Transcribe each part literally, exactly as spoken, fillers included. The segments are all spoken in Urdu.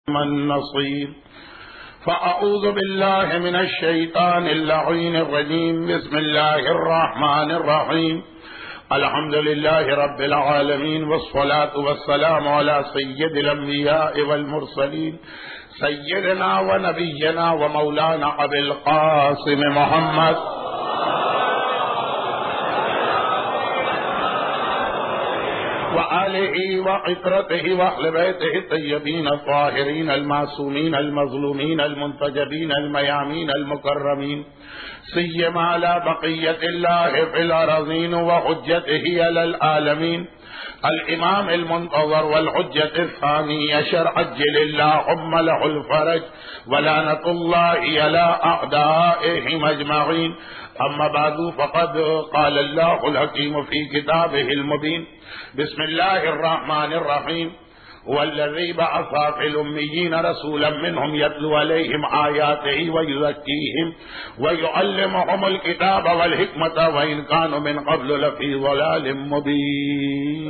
من نصير. فأعوذ بالله من الشيطان اللعين الرجيم. بسم الله الرحمن الرحيم. الحمد لله رب العالمين، والصلاة والسلام على سيد الأنبياء والمرسلين، سيدنا ونبينا ومولانا أبي القاسم محمد وآله وعطرته وأهل بيته الطيبين الطاهرين المعصومين المظلومين المنتجبين الميامين المكرمين، سيما على بقية الله في الأراضين وحجته على العالمين، الإمام المنتظر والحجة الثاني عشر عجل اللهم له الفرج ولعنة الله على أعدائهم أجمعين. أما بعد، فقد قال الله الحكيم في كتابه المبين. بسم الله الرحمن الرحيم. والذي بعث في الأميين رسولا منهم يتلو عليهم آياته ويزكيهم ويعلمهم الكتاب والحكمة وإن كانوا من قبل لفي ضلال مبين.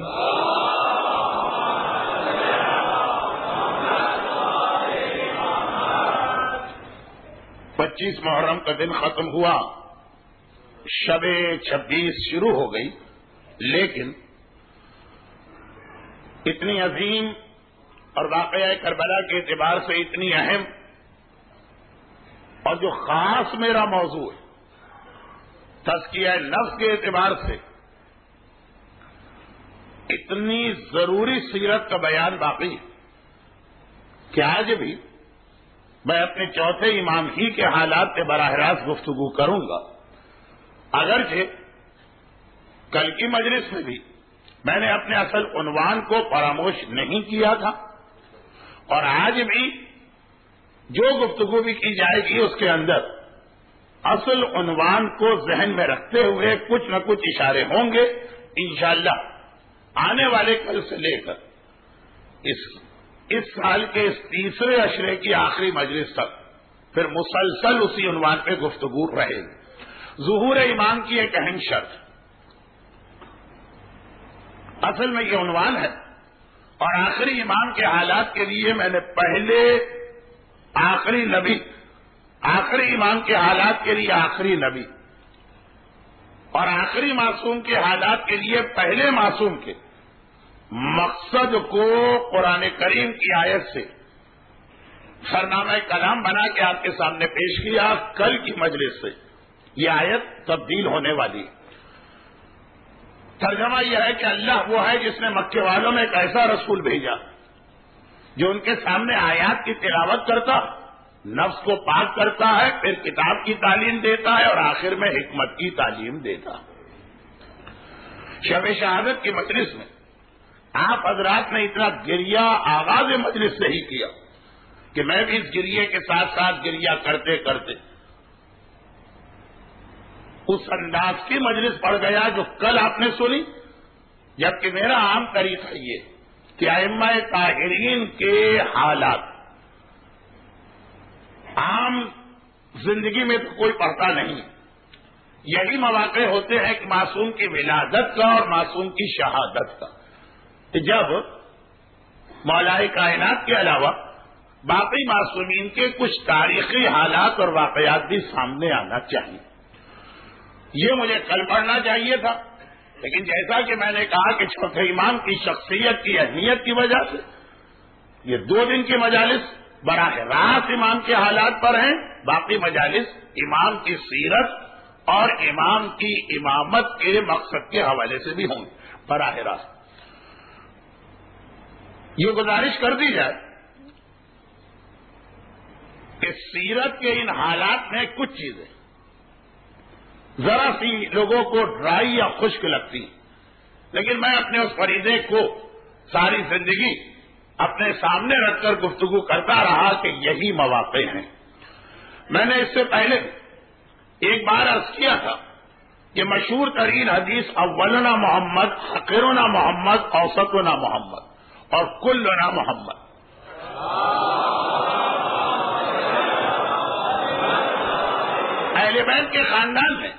پچیس محرم کا دن ختم ہوا، شب چھبیس شروع ہو گئی، لیکن اتنی عظیم اور واقعہ کربلا کے اعتبار سے اتنی اہم اور جو خاص میرا موضوع ہے تزکیہ نفس کے اعتبار سے اتنی ضروری سیرت کا بیان باقی ہے کہ آج بھی میں اپنے چوتھے امام ہی کے حالات پہ براہ راست گفتگو کروں گا، اگرچہ کل کی مجلس میں بھی میں نے اپنے اصل عنوان کو فراموش نہیں کیا تھا، اور آج بھی جو گفتگو بھی کی جائے گی اس کے اندر اصل عنوان کو ذہن میں رکھتے ہوئے کچھ نہ کچھ اشارے ہوں گے انشاءاللہ آنے والے کل سے لے کر اس اس سال کے اس تیسرے عشرے کی آخری مجلس تک پھر مسلسل اسی عنوان پہ گفتگو رہے گی۔ ظہور امام کی ایک اہم شرط اصل میں یہ عنوان ہے، اور آخری امام کے حالات کے لیے میں نے پہلے آخری نبی آخری امام کے حالات کے لیے آخری نبی اور آخری معصوم کے حالات کے لیے پہلے معصوم کے مقصد کو قرآن کریم کی آیت سے سرنامہ کلام بنا کے آپ کے سامنے پیش کیا۔ کل کی مجلس سے یہ آیت تبدیل ہونے والی ہے۔ ترجمہ یہ ہے کہ اللہ وہ ہے جس نے مکے والوں میں ایک ایسا رسول بھیجا جو ان کے سامنے آیات کی تلاوت کرتا، نفس کو پاک کرتا ہے، پھر کتاب کی تعلیم دیتا ہے اور آخر میں حکمت کی تعلیم دیتا۔ شب شہادت کی مجلس میں آپ حضرات نے اتنا گریہ آغاز مجلس سے ہی کیا کہ میں بھی اس گریے کے ساتھ ساتھ گریہ کرتے کرتے اس انداز کی مجلس پڑ گیا جو کل آپ نے سنی، جبکہ میرا عام طریقہ یہ کہ ائمہ طاہرین کے حالات عام زندگی میں تو کوئی پڑھتا نہیں، یہی مواقع ہوتے ہیں کہ معصوم کی ولادت کا اور معصوم کی شہادت کا، جب مولائے کائنات کے علاوہ باقی معصومین کے کچھ تاریخی حالات اور واقعات بھی سامنے آنا چاہیے۔ یہ مجھے کل پڑھنا چاہیے تھا، لیکن جیسا کہ میں نے کہا کہ چوتھے امام کی شخصیت کی اہمیت کی وجہ سے یہ دو دن کی مجالس براہ راست امام کے حالات پر ہیں، باقی مجالس امام کی سیرت اور امام کی امامت کے مقصد کے حوالے سے بھی ہوں گے براہ راست۔ یہ گزارش کر دی جائے کہ سیرت کے ان حالات میں کچھ چیزیں ذرا سی لوگوں کو ڈرائی یا خشک لگتی ہیں، لیکن میں اپنے اس فریضے کو ساری زندگی اپنے سامنے رکھ کر گفتگو کرتا رہا کہ یہی مواقع ہیں۔ میں نے اس سے پہلے ایک بار عرض کیا تھا کہ مشہور ترین حدیث اولنا محمد، حقیرنا محمد، اوسطنا محمد اور کلنا محمد، اہل بیت کے خاندان میں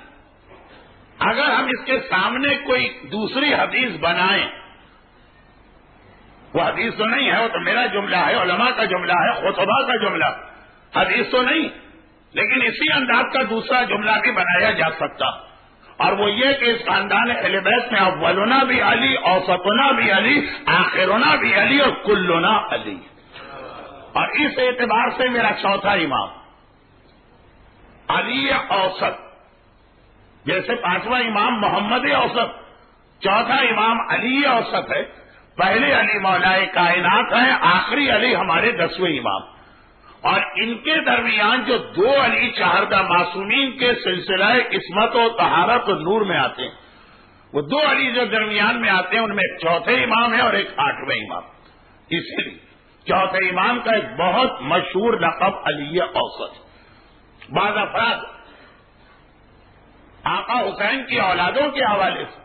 اگر ہم اس کے سامنے کوئی دوسری حدیث بنائیں وہ حدیث تو نہیں ہے، وہ تو میرا جملہ ہے، علماء کا جملہ ہے، خطبہ کا جملہ، حدیث تو نہیں، لیکن اسی انداز کا دوسرا جملہ بھی بنایا جا سکتا، اور وہ یہ کہ اس خاندان اہل بیت میں اولنا بھی علی، اوسطنا بھی علی، آخرنا بھی علی، اور کلنا علی. اور اس اعتبار سے میرا چوتھا امام علی اوسط، جیسے پانچواں امام محمد اوسط، چوتھا امام علی اوسط ہے. پہلے علی مولا کائنات ہیں، آخری علی ہمارے دسویں امام. اور ان کے درمیان جو دو علی چہاردہ معصومین کے سلسلہ عصمت و طہارت و نور میں آتے ہیں، وہ دو علی جو درمیان میں آتے ہیں ان میں ایک چوتھے امام ہے اور ایک آٹھویں امام. اسی لیے چوتھے امام کا ایک بہت مشہور لقب علی اوسط. بعض افراد آقا حسین کی اولادوں کے حوالے سے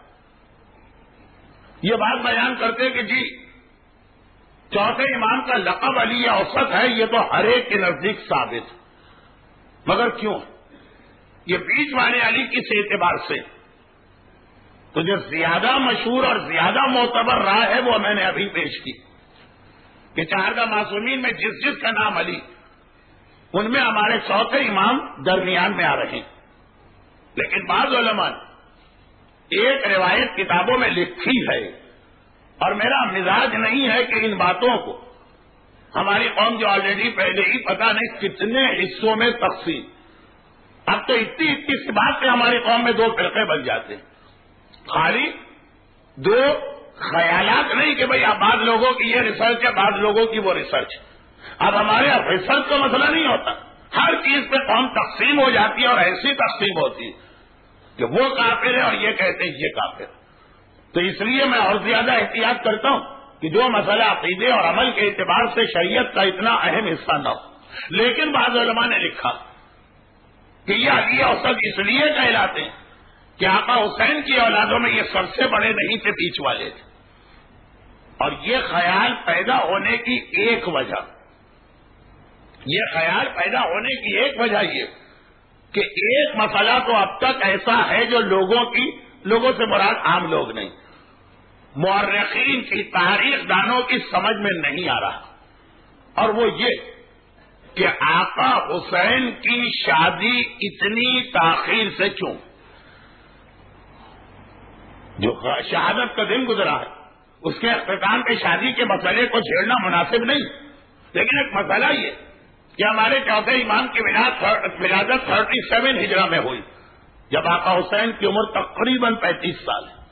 یہ بات بیان کرتے کہ جی چوتھے امام کا لقب علی اوسط ہے، یہ تو ہر ایک کے نزدیک ثابت ہے. مگر کیوں؟ یہ بیچ والے علی کس اعتبار سے؟ تو جو زیادہ مشہور اور زیادہ معتبر رائے ہے وہ میں نے ابھی پیش کی کہ چہاردہ معصومین میں جس جس کا نام علی، ان میں ہمارے چوتھے امام درمیان میں آ رہے ہیں. لیکن بعض علماء نے ایک روایت کتابوں میں لکھی ہے، اور میرا مزاج نہیں ہے کہ ان باتوں کو ہماری قوم جو آلریڈی پہلے ہی پتہ نہیں کتنے حصوں میں تقسیم، اب تو اتنی اتنی سی بات سے ہماری قوم میں دو فرقے بن جاتے ہیں. خالی دو خیالات نہیں کہ بھئی اب بعض لوگوں کی یہ ریسرچ ہے، بعض لوگوں کی وہ ریسرچ. اب ہمارے اب ریسرچ کا مسئلہ نہیں ہوتا، ہر چیز پہ قوم تقسیم ہو جاتی ہے، اور ایسی تقسیم ہوتی ہے کہ وہ کافر ہے اور یہ کہتے ہیں یہ کافر ہے. تو اس لیے میں اور زیادہ احتیاط کرتا ہوں کہ جو مسئلہ عقیدے اور عمل کے اعتبار سے شریعت کا اتنا اہم حصہ نہ ہو. لیکن بعض علماء نے لکھا کہ یہ علی اوسط اس لیے کہلاتے ہیں کہ آقا حسین کی اولادوں میں یہ سب سے بڑے نہیں تھے، بیچ والے تھے. اور یہ خیال پیدا ہونے کی ایک وجہ یہ خیال پیدا ہونے کی ایک وجہ یہ کہ ایک مسئلہ تو اب تک ایسا ہے جو لوگوں کی لوگوں سے مراد عام لوگ نہیں، مورخین کی، تاریخ دانوں کی سمجھ میں نہیں آ رہا، اور وہ یہ کہ آقا حسین کی شادی اتنی تاخیر سے کیوں؟ جو شہادت کا دن گزرا ہے اس کے اختتام پہ شادی کے مسئلے کو چھیڑنا مناسب نہیں. لیکن ایک مسئلہ یہ کہ ہمارے چوتھے امام کی ولادت تھرٹی سیون ہجرہ میں ہوئی، جب آقا حسین کی عمر تقریباً پینتیس سال ہے.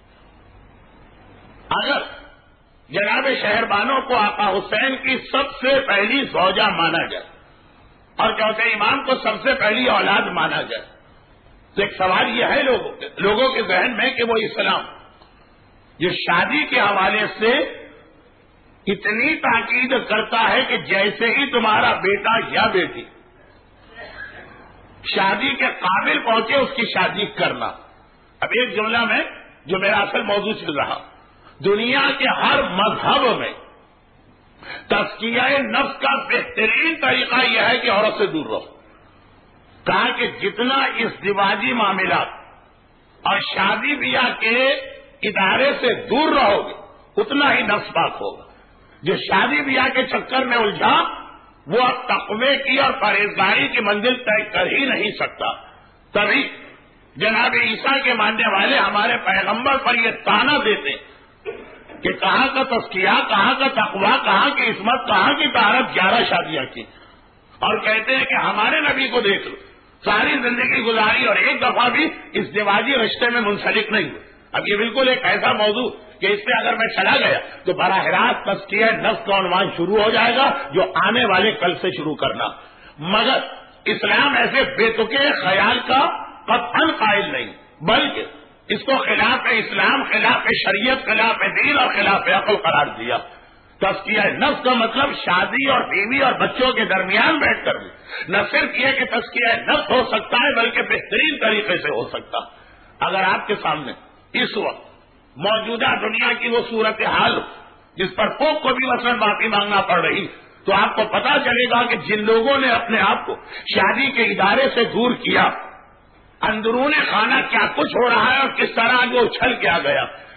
اگر جناب شہربانوں کو آقا حسین کی سب سے پہلی زوجہ مانا جائے اور چوتھے امام کو سب سے پہلی اولاد مانا جائے تو ایک سوال یہ ہے لوگوں کے لوگوں کے ذہن میں کہ وہ اسلام یہ شادی کے حوالے سے اتنی تاکید کرتا ہے کہ جیسے ہی تمہارا بیٹا یا بیٹی شادی کے قابل پہنچے اس کی شادی کرنا. اب ایک جملہ میں جو میرا اصل موضوع چل رہا، دنیا کے ہر مذہب میں تزکیہ نفس کا بہترین طریقہ یہ ہے کہ عورت سے دور رہو. کہا کہ جتنا ازدواجی معاملات اور شادی بیاہ کے ادارے سے دور رہو گے اتنا ہی نفس پاک ہوگا. جو شادی بیاہ کے چکر میں الجھا وہ اب تقوی کی اور پرہیزگاری کی منزل طے کر ہی نہیں سکتا. تبھی جناب عیسیٰ کے ماننے والے ہمارے پیغمبر پر یہ تانا دیتے کہ کہاں کا تزکیہ، کہاں کا تقوی، کہاں کی عصمت، کہاں کی طہارت، گیارہ شادیاں کی. اور کہتے ہیں کہ ہمارے نبی کو دیکھ لو، ساری زندگی گزاری اور ایک دفعہ بھی اس دیواجی رشتے میں منسلک نہیں ہوئے. اب یہ بالکل ایک ایسا موضوع کہ اس پہ اگر میں چلا گیا تو براہ راست تزکیہ نفس کا عنوان شروع ہو جائے گا جو آنے والے کل سے شروع کرنا. مگر اسلام ایسے بے تکے خیال کا قطعاً قائل نہیں، بلکہ اس کو خلاف اسلام، خلاف شریعت، خلاف دین اور خلاف عقل قرار دیا. تزکیہ نفس کا مطلب شادی اور بیوی اور بچوں کے درمیان بیٹھ کر بھی نہ صرف یہ کہ تزکیہ نفس ہو سکتا ہے بلکہ بہترین طریقے سے ہو سکتا. اگر آپ کے سامنے اس وقت موجودہ دنیا کی وہ صورتحال جس پر پوپ کو بھی مثلاً معافی مانگنا پڑ رہی تو آپ کو پتا چلے گا کہ جن لوگوں نے اپنے آپ کو شادی کے ادارے سے دور کیا، اندرون خانہ کیا کچھ ہو رہا ہے اور کس طرح وہ اچھل کیا گیا.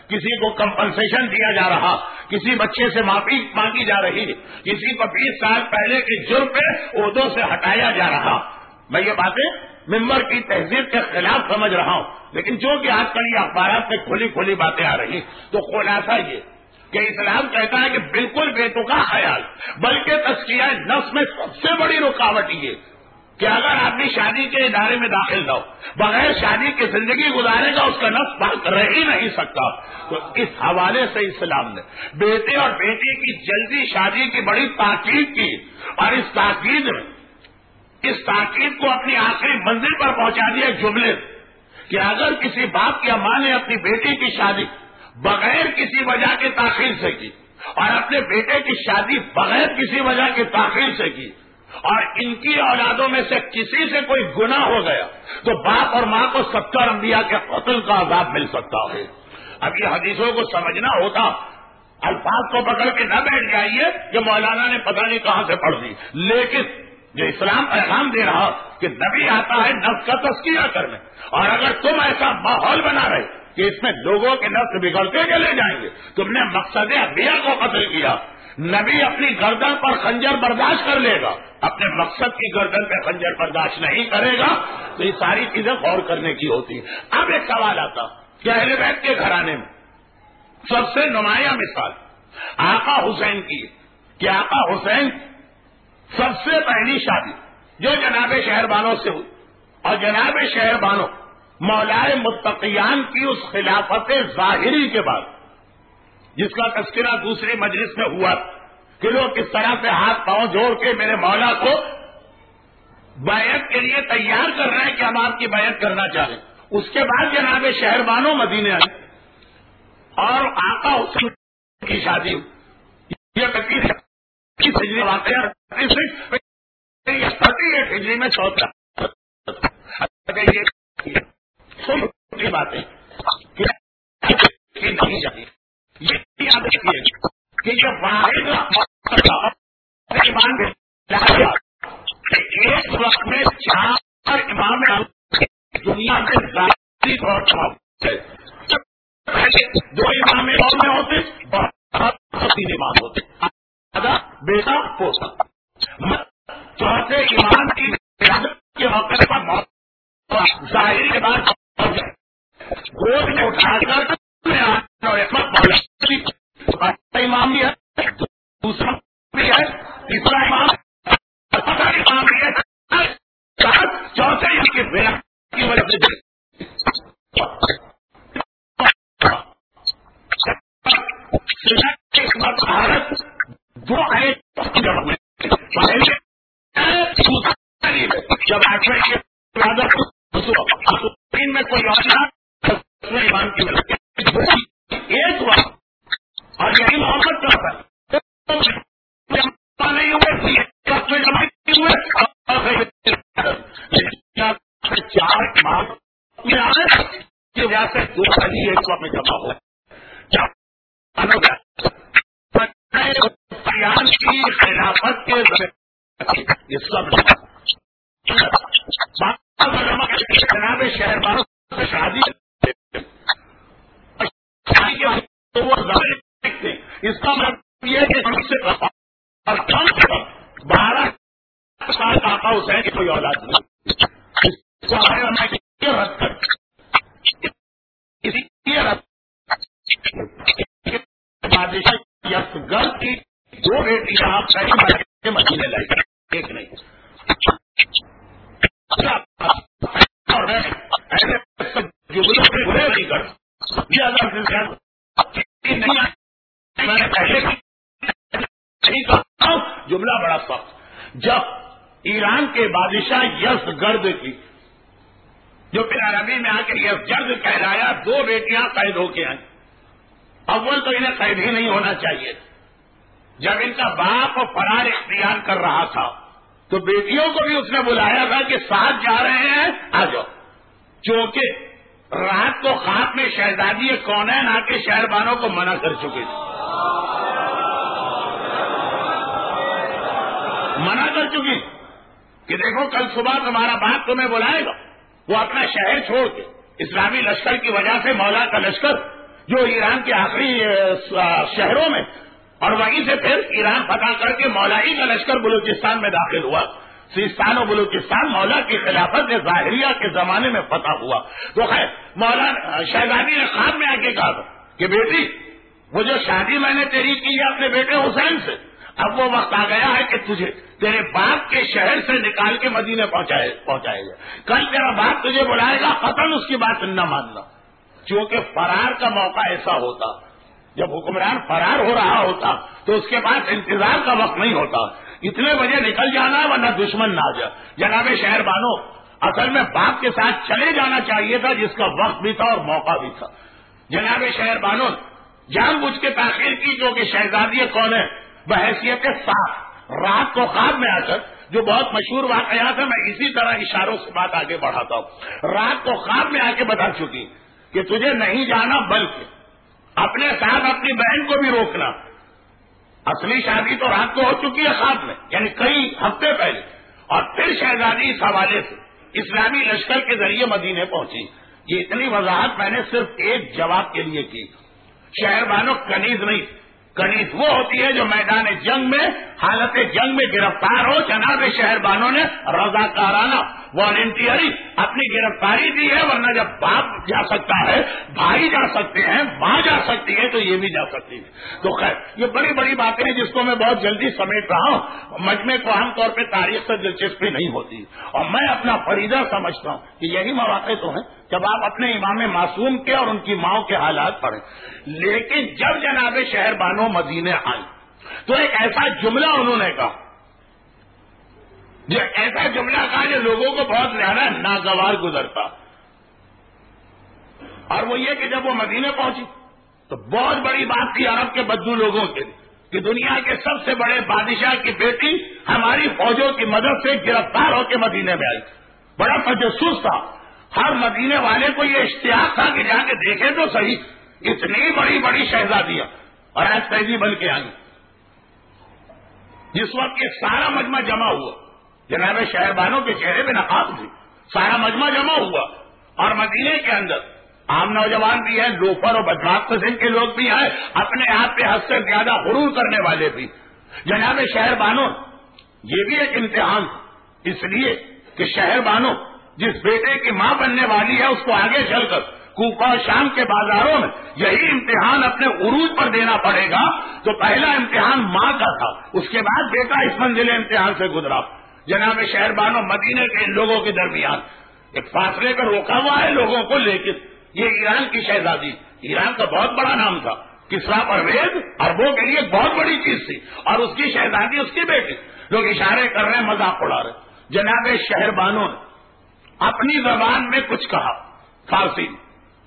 کسی کو کمپنسیشن دیا جا رہا، کسی بچے سے معافی مانگی جا رہی، کسی کو بیس سال پہلے کے جرم پہ عہدوں سے ہٹایا جا رہا. میں یہ باتیں ممبر کی تہذیب کے خلاف سمجھ رہا ہوں، لیکن جو کہ آج کل یہ اخبارات میں کھلی کھلی باتیں آ رہی، تو خلاصہ یہ کہ اسلام کہتا ہے کہ بالکل بیتوقع خیال، بلکہ تزکیہ نفس میں سب سے بڑی رکاوٹ یہ کہ اگر آدمی شادی کے ادارے میں داخل نہ ہو، بغیر شادی کی زندگی گزارے گا، اس کا نفس پاک رہ ہی نہیں سکتا. تو اس حوالے سے اسلام نے بیٹے اور بیٹی کی جلدی شادی کی بڑی تاکید کی، اور اس تاکید میں اس تاکید کو اپنی آخری منزل پر پہنچا دیا جملے کہ اگر کسی باپ یا ماں نے اپنی بیٹی کی شادی بغیر کسی وجہ کے تاخیر سے کی، اور اپنے بیٹے کی شادی بغیر کسی وجہ کے تاخیر سے کی، اور ان کی اولادوں میں سے کسی سے کوئی گناہ ہو گیا، تو باپ اور ماں کو ستر انبیاء کے قتل کا عذاب مل سکتا ہے. اب یہ حدیثوں کو سمجھنا ہوتا، الفاظ کو پکڑ کے نہ بیٹھ جائیے کہ مولانا نے پتہ نہیں کہاں سے پڑھ دی، لیکن جو اسلام پیغام دے رہا کہ نبی آتا ہے نفس کا تزکیہ کرنے، اور اگر تم ایسا ماحول بنا رہے کہ اس میں لوگوں کے نفس بگڑتے چلے جائیں گے، تم نے مقصد انبیاء کو قتل کیا. نبی اپنی گردن پر خنجر برداشت کر لے گا، اپنے مقصد کی گردن پہ خنجر برداشت نہیں کرے گا، تو یہ ساری چیزیں غور کرنے کی ہوتی ہیں. اب ایک سوال آتا کہ اہل بیت کے گھرانے میں سب سے نمایاں مثال آقا حسین کی کہ آقا حسین سب سے پہلی شادی جو جناب شہربانوں سے ہوئی، اور جناب شہربانوں مولائے متقیان کی اس خلافت ظاہری کے بعد جس کا تذکرہ دوسری مجلس میں ہوا کہ لوگ کس طرح سے ہاتھ پاؤں جوڑ کے میرے مولا کو بیعت کے لیے تیار کر رہے ہیں کہ ہم آپ کی بیعت کرنا چاہیں. اس کے بعد جناب شہربانوں مدینے آئے اور آقا حسین کی شادی ہوئی. یہ ہجری واقعہ تھرٹی ایٹ ہجری میں چوتھا یہ باتیں نہیں جاتی. یہ یاد رکھیے کہ یہ واحد ایک وقت میں چار امام دنیا میں ذاتی طور پر دو امام اور میں ہوتے بہت تین امام ہوتے دادا بیٹا پوتا. چوتھے امام کی کے موقع پر موت ظاہر کے بعد گود میں اٹھا کر امام بھی ہے، دوسرا بھی ہے، تیسرا امام امام بھی ہے، چوتھے کی بیٹا کی وجہ سے دو آئے جب میں کوئی ایمان کی وجہ ایک وقت اور یہی محبت کرتا ہے نہیں ہوئے چار امام کی وجہ سے دو خالی ایک وقت میں جمع ہو کی خلافت کے یہ سب جناب شہربانوں سے شادی تو وہ دیکھتے اس کا مطلب یہ ہے کہ ہم سے اور کم سے کم بارہ سال کا آقا حسین کی کوئی اولاد نہیں. اس کو رد کر اسی لیے بادشاہ یفگر کی دو بیٹیاں آپ صحیح مدینے لائی، ایک نہیں. جملہ بڑا سخت. جب ایران کے بادشاہ یزگرد کی جو پھر عربی میں آ کے یزگرد کہلایا، دو بیٹیاں قید ہو کے آئیں. اول تو انہیں قید ہی نہیں ہونا چاہیے. جب ان کا باپ فرار اختیار کر رہا تھا تو بیٹیوں کو بھی اس نے بلایا تھا کہ ساتھ جا رہے ہیں آ جاؤ. چونکہ رات کو خواب میں شہزادی کونین آ کے شہربانوں کو منع کر چکے تھے، منع کر چکی کہ دیکھو کل صبح تمہارا باپ تمہیں بلائے گا. وہ اپنا شہر چھوڑ کے اسلامی لشکر کی وجہ سے مولا کا لشکر جو ایران کے آخری شہروں میں، اور وہیں سے پھر ایران فتح کر کے مولائی کا لشکر بلوچستان میں داخل ہوا. سیستان و بلوچستان مولا کی خلافت ظاہریہ کے زمانے میں فتح ہوا. تو خیر مولانا شہزادی نے خواب میں آ کے کہا تھا کہ بیٹی وہ جو شادی میں نے تیری کی ہے اپنے بیٹے حسین سے، اب وہ وقت آ گیا ہے کہ تجھے تیرے باپ کے شہر سے نکال کے مدینے پہنچائے پہنچائے گا. کل تیرا باپ تجھے بلائے گا، قطعاً اس کی بات نہ ماننا. چونکہ فرار کا موقع ایسا ہوتا، جب حکمران فرار ہو رہا ہوتا تو اس کے پاس انتظار کا وقت نہیں ہوتا. اتنے بجے نکل جانا ورنہ دشمن نہ آ جائے. جناب شہر بانو اصل میں باپ کے ساتھ چلے جانا چاہیے تھا، جس کا وقت بھی تھا اور موقع بھی تھا. جناب شہر بانو جان بوجھ کے تاخیر کی، کیونکہ شہزادی کون ہے بحیثیت صاف رات کو خواب میں آ کر، جو بہت مشہور واقعات ہے، میں اسی طرح اشاروں سے بات آگے بڑھاتا ہوں. رات کو خواب میں آ کے بتا چکی کہ تجھے نہیں جانا، بلکہ اپنے ساتھ اپنی بہن کو بھی روکنا. اصلی شادی تو رات کو ہو چکی ہے خواب میں، یعنی کئی ہفتے پہلے. اور پھر شہزادی اس حوالے سے اسلامی لشکر کے ذریعے مدینے پہنچی. یہ اتنی وضاحت میں نے صرف ایک جواب کے لیے کی. شہر بانو کنیز نہیں، کنیز وہ ہوتی ہے جو میدان جنگ میں حالت جنگ میں گرفتار ہو. جناب شہر بانو نے رضاکارانہ والنٹیئری اپنی گرفتاری دی ہے، ورنہ جب باپ جا سکتا ہے، بھائی جا سکتے ہیں، ماں جا سکتی ہے، تو یہ بھی جا سکتی ہے. تو خیر یہ بڑی بڑی باتیں ہیں جس کو میں بہت جلدی سمیٹ رہا ہوں. مجمع کو عام طور پہ تاریخ سے دلچسپی نہیں ہوتی، اور میں اپنا فریضہ سمجھتا ہوں کہ یہی مواقع تو ہیں جب آپ اپنے امام معصوم کے اور ان کی ماؤں کے حالات پڑھیں. لیکن جب جناب شہر بانو مدینے آئی تو ایک ایسا جملہ انہوں نے کہا، جو ایسا جملہ کہا جو لوگوں کو بہت زیادہ ناگوار گزرتا. اور وہ یہ کہ جب وہ مدینے پہنچی تو بہت بڑی بات تھی عرب کے بدو لوگوں کے لیے کہ دنیا کے سب سے بڑے بادشاہ کی بیٹی ہماری فوجوں کی مدد سے گرفتار ہو کے مدینے میں آئی. بڑا تجسس تھا. ہر مدینے والے کو یہ اشتیاق تھا کہ جا کے دیکھے تو صحیح، اتنی بڑی بڑی شہزادیاں اور آج قیدی بن کے آئی. جس وقت یہ سارا مجمع جمع ہوا، جناب شہر بانو کے چہرے پہ نقاب تھی، سارا مجمع جمع ہوا، اور مدینے کے اندر عام نوجوان بھی ہیں، لوفر اور بدراق قسم کے لوگ بھی ہیں، اپنے آپ پہ حد سے زیادہ غرور کرنے والے بھی. جناب شہر بانو یہ بھی ایک امتحان تھا، اس لیے کہ شہر بانو جس بیٹے کی ماں بننے والی ہے اس کو آگے چل کر کوفہ شام کے بازاروں میں یہی امتحان اپنے عروج پر دینا پڑے گا. تو پہلا امتحان ماں کا تھا، اس کے بعد بیٹا اس منزل امتحان سے گزرا. جناب شہر بانو مدینے کے ان لوگوں کے درمیان ایک فاصلے پر روکا ہوا ہے لوگوں کو، لیکن یہ ایران کی شہزادی، ایران کا بہت بڑا نام تھا، کسرا پرویز عربوں کے لیے بہت بڑی چیز تھی، اور اس کی شہزادی اس کی بیٹی. لوگ اشارے کر رہے ہیں، مذاق اڑا رہے. جناب شہر بانو نے اپنی زبان میں کچھ کہا فارسی میں،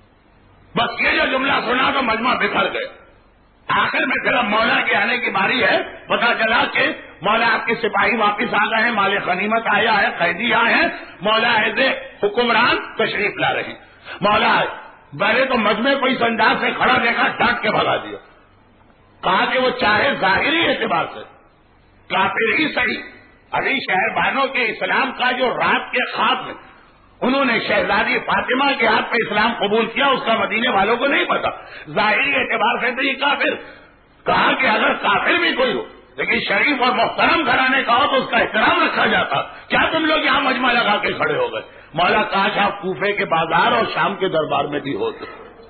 بس یہ جو جملہ سنا تو مجمع بکھر گئے. آخر میں پھر اب مولا کے آنے کی باری ہے. پتا چلا کہ مولا آپ کے سپاہی واپس آ گئے ہیں، مال غنیمت آیا ہے، قیدی آئے ہیں، مولا ایز اے حکمران تشریف لا رہے ہیں. مولا پہلے تو مجمع کو اس انداز سے کھڑا دیکھا، ڈانٹ کے بھگا دیا. کہا کہ وہ چاہے ظاہری اعتبار سے کافر ہی صحیح، ابھی شہر بانو کے اسلام کا جو رات کے خواب میں انہوں نے شہزادی فاطمہ کے ہاتھ پہ اسلام قبول کیا، اس کا مدینے والوں کو نہیں پتا. ظاہری اعتبار سے تو یہ کافر. کہا کہ اگر کافر بھی کوئی ہو لیکن شریف اور محترم گھرانے کا ہو تو اس کا احترام رکھا جاتا. کیا تم لوگ یہاں مجمع لگا کے کھڑے ہو گئے؟ مولا کاش آپ کوفے کے بازار اور شام کے دربار میں بھی ہوتے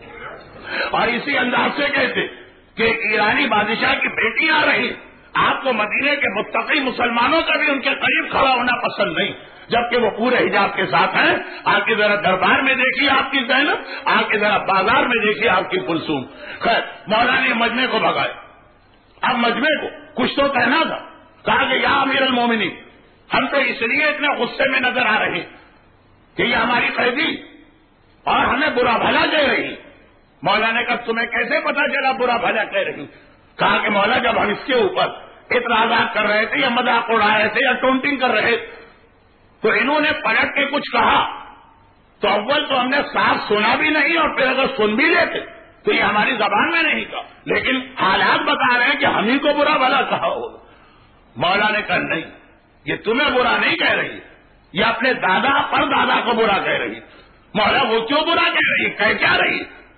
اور اسی انداز سے کہتے کہ ایرانی بادشاہ کی بیٹی آ رہی. آپ کو مدینے کے متقی مسلمانوں کا بھی ان کے قریب کھڑا ہونا پسند نہیں، جبکہ وہ پورے حجاب کے ساتھ ہیں. آپ کے ذرا دربار میں دیکھیے آپ کی زینب، آپ کے ذرا بازار میں دیکھیے آپ کی کلثوم. خیر مولا نے مجمع کو بھگایا. اب مجمع کو کچھ تو کہنا تھا. کہا کہ یا امیر المومنین، ہم تو اس لیے اتنے غصے میں نظر آ رہے ہیں کہ یہ ہماری قیدی اور ہمیں برا بھلا کہہ رہی. مولا نے کہا تمہیں کیسے پتا چلا برا بھلا کہہ رہی؟ کہا کہ مولا جب ہم اس کے اوپر اعتراضات کر رہے تھے یا مذاق اڑا رہے تھے یا ٹونٹنگ کر رہے تو انہوں نے پلٹ کے کچھ کہا تو اول تو ہم نے صاف سنا بھی نہیں، اور پھر اگر سن بھی لیتے تو یہ ہماری زبان میں نہیں کہا، لیکن حالات بتا رہے ہیں کہ ہم ہی کو برا بھلا کہا ہوگا. مولا نے کہا نہیں، یہ تمہیں برا نہیں کہہ رہی، یہ اپنے دادا پر دادا کو برا کہہ رہی. مولا وہ کیوں برا کہہ رہی، کہہ کیا رہی؟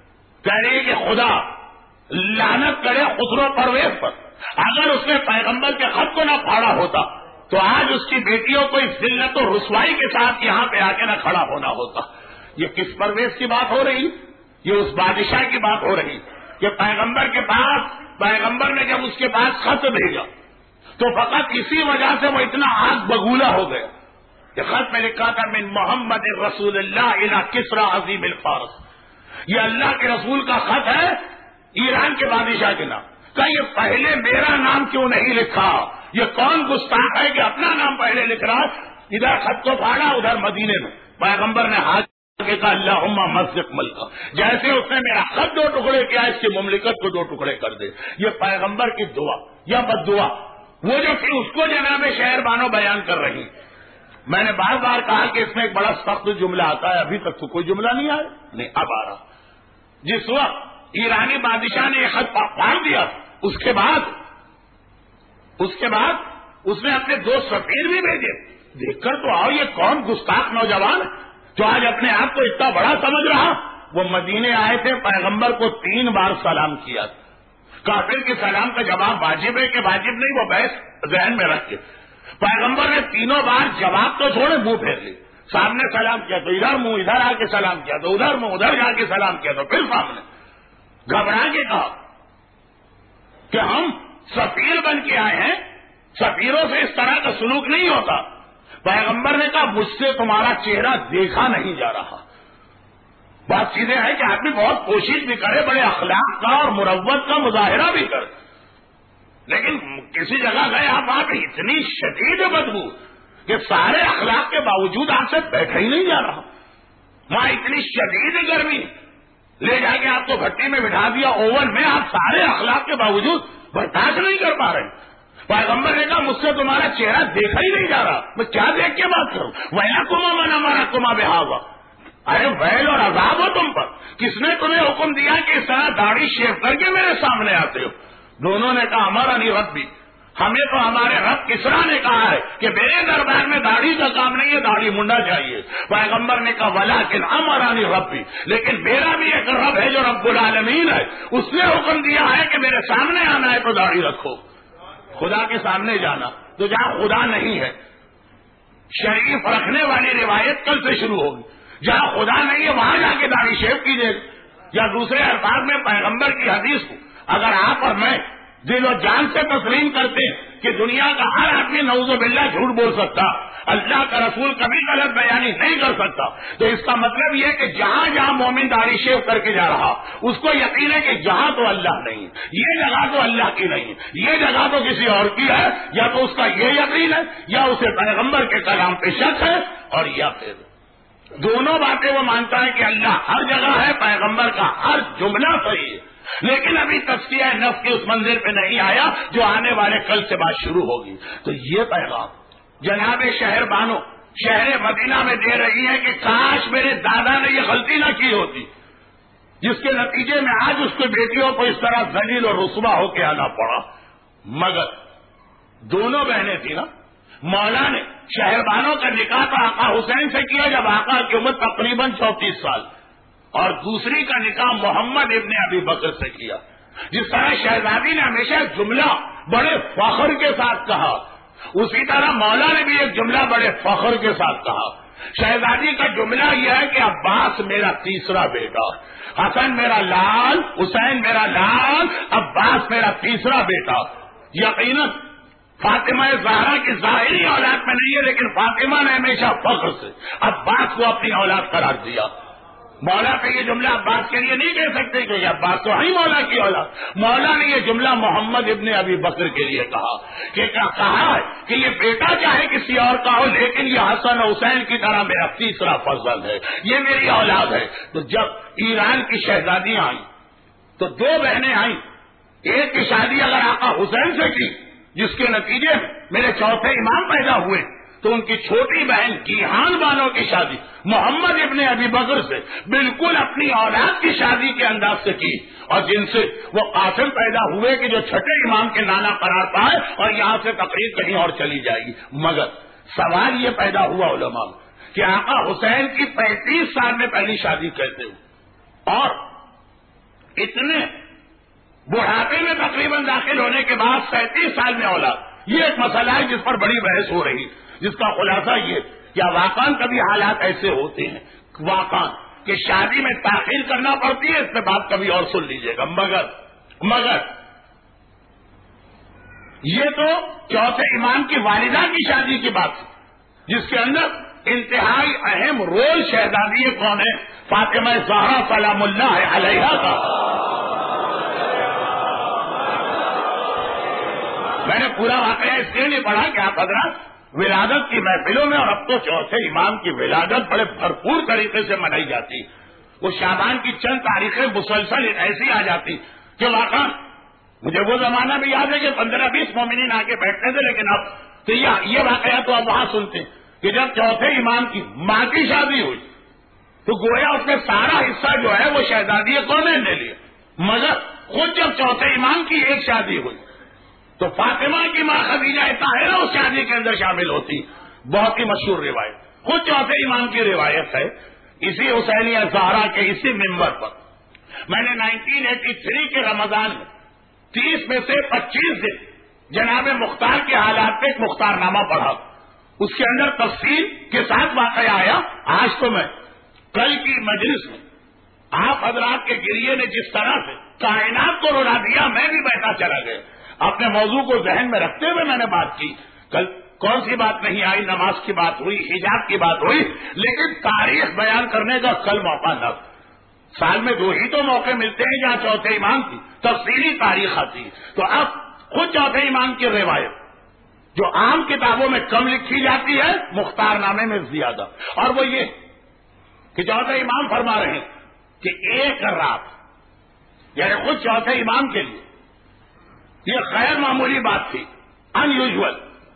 کہہ رہی ہے کہ خدا لعنت کرے خسرو پرویز پر، اگر اس نے پیغمبر کے خط کو نہ پھاڑا ہوتا تو آج اس کی بیٹیوں کو اس ذلت و رسوائی کے ساتھ یہاں پہ آ کے نہ کھڑا ہونا ہوتا۔ یہ کس پرویز کی بات ہو رہی؟ یہ اس بادشاہ کی بات ہو رہی کہ پیغمبر کے پاس پیغمبر نے جب اس کے پاس خط بھیجا تو فقط اسی وجہ سے وہ اتنا آگ بگولا ہو گیا کہ خط میں لکھا تھا من محمد رسول اللہ الی کسری عظیم الفارس، یہ اللہ کے رسول کا خط ہے ایران کے بادشاہ کے نام کا۔ یہ پہلے میرا نام کیوں نہیں لکھا؟ یہ کون گستاخ ہے کہ اپنا نام پہلے لکھ رہا؟ ادھر خط کو پھاڑا، ادھر مدینے میں پیغمبر نے ہاتھ کے کہا اللہم مزق ملکا، جیسے اس نے میرا خط دو ٹکڑے کیا اس کی مملکت کو دو ٹکڑے کر دے۔ یہ پیغمبر کی دعا یا بد دعا وہ جو تھی اس کو جناب شہر بانو بیان کر رہی۔ میں نے بار بار کہا کہ اس میں ایک بڑا سخت جملہ آتا ہے، ابھی تک تو کوئی جملہ نہیں آیا، نہیں اب آ رہا۔ جس وقت ایرانی بادشاہ نے یہ خط پھاڑ دیا، اس کے بعد اس کے بعد اس نے اپنے دو سفیر بھی بھیجے۔ دیکھ کر تو آؤ یہ کون گستاخ نوجوان جو آج اپنے آپ کو اتنا بڑا سمجھ رہا۔ وہ مدینے آئے تھے، پیغمبر کو تین بار سلام کیا۔ کافر کے سلام کا جواب واجب ہے کہ واجب نہیں، وہ بحث ذہن میں رکھ کے پیغمبر نے تینوں بار جواب تو چھوڑے منہ پھیر لی۔ سامنے سلام کیا تو ادھر منہ ادھر آ کے سلام کیا تو ادھر منہ ادھر جا کے سلام کیا تو پھر سامنے گھبرا کے کہا کہ ہم سفیر بن کے آئے ہیں، سفیروں سے اس طرح کا سلوک نہیں ہوتا۔ پیغمبر نے کہا مجھ سے تمہارا چہرہ دیکھا نہیں جا رہا۔ بات سیدھے ہے کہ آدمی بہت کوشش بھی کرے، بڑے اخلاق کا اور مروت کا مظاہرہ بھی کرے، لیکن کسی جگہ گئے آپ وہاں پہ اتنی شدید بدبو کہ سارے اخلاق کے باوجود آپ سے بیٹھا ہی نہیں جا رہا۔ وہاں اتنی شدید گرمی، لے جا کے آپ کو بھٹی میں بٹھا دیا اوون میں، آپ سارے اخلاق کے باوجود برداشت نہیں کر پا رہے۔ پیغمبر نے کہا مجھ سے تمہارا چہرہ دیکھا ہی نہیں جا رہا، میں کیا دیکھ کے بات کروں؟ ویا کما من ہمارا کما بہاوا، ارے ویل اور عذاب ہو تم پر، کس نے تمہیں حکم دیا کہ اس طرح داڑھی شیو کر کے میرے سامنے آتے ہو؟ دونوں نے کہا ہمارا نہیں رب بھی، ہمیں تو ہمارے رب کسرا نے کہا ہے کہ میرے دربار میں داڑھی کا کام نہیں ہے، داڑھی منڈا چاہیے۔ پیغمبر نے کہا ولیکن ہمارا نہیں رب بھی، لیکن میرا بھی ایک رب ہے جو رب العالمین ہے، اس نے حکم دیا ہے کہ میرے سامنے آنا ہے تو داڑھی رکھو۔ خدا کے سامنے جانا تو جہاں خدا نہیں ہے، شریف رکھنے والی روایت کل سے شروع ہوگی، جہاں خدا نہیں ہے وہاں جا کے داڑھی شیو کیجیے، یا دوسرے الفاظ میں پیغمبر کی حدیث کو اگر آپ اور میں دل و جان سے تسلیم کرتے ہیں کہ دنیا کا ہر آدمی نعوذ باللہ جھوٹ بول سکتا، اللہ کا رسول کبھی غلط بیانی نہیں کر سکتا، تو اس کا مطلب یہ کہ جہاں جہاں مومن داڑھی شیو کر کے جا رہا اس کو یقین ہے کہ جہاں تو اللہ نہیں، یہ جگہ تو اللہ کی نہیں، یہ جگہ تو کسی اور کی ہے، یا تو اس کا یہ یقین ہے یا اسے پیغمبر کے کلام پہ شک ہے، اور یا پھر دونوں باتیں وہ مانتا ہے کہ اللہ ہر جگہ ہے، پیغمبر کا ہر جملہ صحیح ہے، لیکن ابھی تزکیہ نفس کے اس منزل پہ نہیں آیا جو آنے والے کل سے بات شروع ہوگی۔ تو یہ پیغام جناب شہر بانو شہر مدینہ میں دے رہی ہے کہ کاش میرے دادا نے یہ غلطی نہ کی ہوتی، جس کے نتیجے میں آج اس کی بیٹیوں کو اس طرح ذلیل اور رسوا ہو کے آنا پڑا۔ مگر دونوں بہنیں تھیں نا، مولا نے شہر بانو کا نکاح تو آقا حسین سے کیا جب آقا کی عمر تقریباً چونتیس سال، اور دوسری کا نکاح محمد ابن ابی بکر سے کیا۔ جس طرح شہزادی نے ہمیشہ جملہ بڑے فخر کے ساتھ کہا، اسی طرح مولا نے بھی ایک جملہ بڑے فخر کے ساتھ کہا۔ شہزادی کا جملہ یہ ہے کہ عباس میرا تیسرا بیٹا، حسن میرا لال، حسین میرا لال، عباس میرا تیسرا بیٹا۔ یقیناً فاطمہ زہرا کی ظاہری اولاد میں نہیں ہے، لیکن فاطمہ نے ہمیشہ فخر سے عباس کو اپنی اولاد قرار دیا۔ مولا پہ یہ جملہ عباس کے لیے نہیں کہہ سکتے کہ عباس تو ہی مولا کی اولاد، مولا نے یہ جملہ محمد ابن ابی بکر کے لیے کہا کہ کیا کہا ہے کہ یہ بیٹا چاہے کسی اور کا ہو، لیکن یہ حسن و حسین کی طرح میرا تیسرا فرزند ہے، یہ میری اولاد ہے۔ تو جب ایران کی شہزادیاں آئیں تو دو بہنیں آئیں، ایک کی شادی اگر آقا حسین سے کی جس کے نتیجے میں میرے چوتھے امام پیدا ہوئے، تو ان کی چھوٹی بہن گیہان بانو کی شادی محمد ابن ابی بکر سے بالکل اپنی اولاد کی شادی کے انداز سے کی، اور جن سے وہ قاسم پیدا ہوئے کہ جو چھٹے امام کے نانا قرار پائے، اور یہاں سے تقریر کہیں اور چلی جائے گی۔ مگر سوال یہ پیدا ہوا علماء کہ آقا حسین کی پینتیس سال میں پہلی شادی کیسے ہوئی، اور اتنے بڑھاپے میں تقریباً داخل ہونے کے بعد سینتیس سال میں اولاد، یہ ایک مسئلہ ہے جس پر بڑی بحث ہو رہی، جس کا خلاصہ یہ کیا واقعاً کبھی حالات ایسے ہوتے ہیں واقعاً کہ شادی میں تاخیر کرنا پڑتی ہے؟ اس پہ بات کبھی اور سن لیجیے گا. مگر مگر یہ تو چوتھے امام کی والدہ کی شادی کی بات ہے، جس کے اندر انتہائی اہم رول شہزادی کون ہے؟ فاطمہ زہرا سلام اللہ علیہا کا. میں نے پورا واقعہ اس لیے نہیں پڑھا کہ آپ حضرات ولادت کی محفلوں میں، اور اب تو چوتھے امام کی ولادت بڑے بھرپور طریقے سے منائی جاتی، وہ شعبان کی چند تاریخیں مسلسل ایسی آ جاتی کہ واقعا مجھے وہ زمانہ بھی یاد ہے کہ پندرہ بیس مومنین آ کے بیٹھتے تھے، لیکن اب تو یہ واقعہ تو اب وہاں سنتے ہیں کہ جب چوتھے امام کی ماں کی شادی ہوئی تو گویا اس میں سارا حصہ جو ہے وہ شہزادی کون نے لیا. مگر خود جب چوتھے امام کی ایک شادی ہوئی تو فاطمہ کی ماں خدیجہ طاہرہ اس شادی کے اندر شامل ہوتی. بہت ہی مشہور روایت، خود چوتھے امام کی روایت ہے. اسی حسینیہ زہرا کے اسی ممبر پر میں نے نائنٹین ایٹی تھری کے رمضان میں تیس میں سے پچیس دن جناب مختار کے حالات پہ ایک مختار نامہ پڑھا. اس کے اندر تفصیل کے ساتھ واقعہ آیا. آج تو میں کل کی مجلس میں آپ حضرات کے گریے نے جس طرح سے کائنات کو رلا دیا، میں بھی بیٹھا چلا گیا. اپنے موضوع کو ذہن میں رکھتے ہوئے میں نے بات کی. کل کون سی بات نہیں آئی؟ نماز کی بات ہوئی، حجاب کی بات ہوئی، لیکن تاریخ بیان کرنے کا کل موقع نہ. سال میں دو ہی تو موقع ملتے ہیں جہاں چوتھے امام کی تفصیلی تاریخ آتی ہے. تو اب خود چوتھے امام کی روایت جو عام کتابوں میں کم لکھی جاتی ہے، مختار نامے میں زیادہ، اور وہ یہ کہ چوتھے امام فرما رہے ہیں کہ ایک رات، یعنی خود چوتھے امام کے لیے یہ غیر معمولی بات تھی، ان یوزول.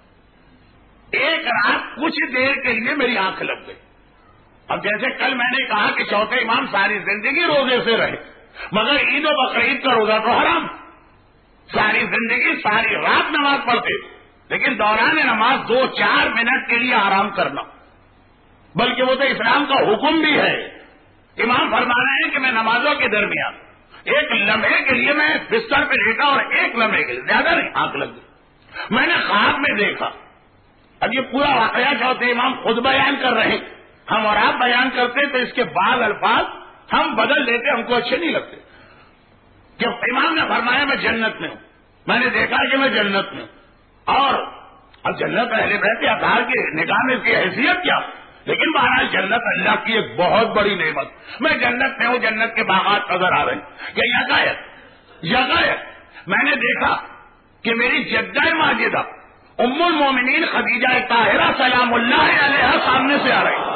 ایک رات کچھ دیر کے لیے میری آنکھ لگ گئی. اب جیسے کل میں نے کہا کہ چوتھے امام ساری زندگی روزے سے رہے، مگر عید و بقرعید کا روزہ تو حرام. ساری زندگی ساری رات نماز پڑھتے، لیکن دوران نماز دو چار منٹ کے لیے آرام کرنا، بلکہ وہ تو اسلام کا حکم بھی ہے. امام فرما رہے ہیں کہ میں نمازوں کے درمیان ایک لمحے کے لیے میں بستر پہ لیٹا، اور ایک لمحے کے لیے، زیادہ نہیں، آنکھ لگ گئی. میں نے خواب میں دیکھا. اب یہ پورا واقعہ چوتھے امام خود بیان کر رہے ہیں، ہم اور آپ بیان کرتے تو اس کے بعض الفاظ ہم بدل دیتے، ہم کو اچھے نہیں لگتے. کہ امام نے فرمایا میں جنت میں ہوں، میں نے دیکھا کہ میں جنت میں ہوں، اور اب جنت اہل بیت اطہار کی نگاہ میں اس کی حیثیت کیا؟ لیکن بہرحال جنت اللہ کی ایک بہت بڑی نعمت. میں جنت میں ہوں، جنت کے باغات نظر آ رہے ہیں کہ یکایک یکایک میں نے دیکھا کہ میری جدہ ماجدہ ام المومنین خدیجہ طاہرہ سلام اللہ علیہا سامنے سے آ رہی.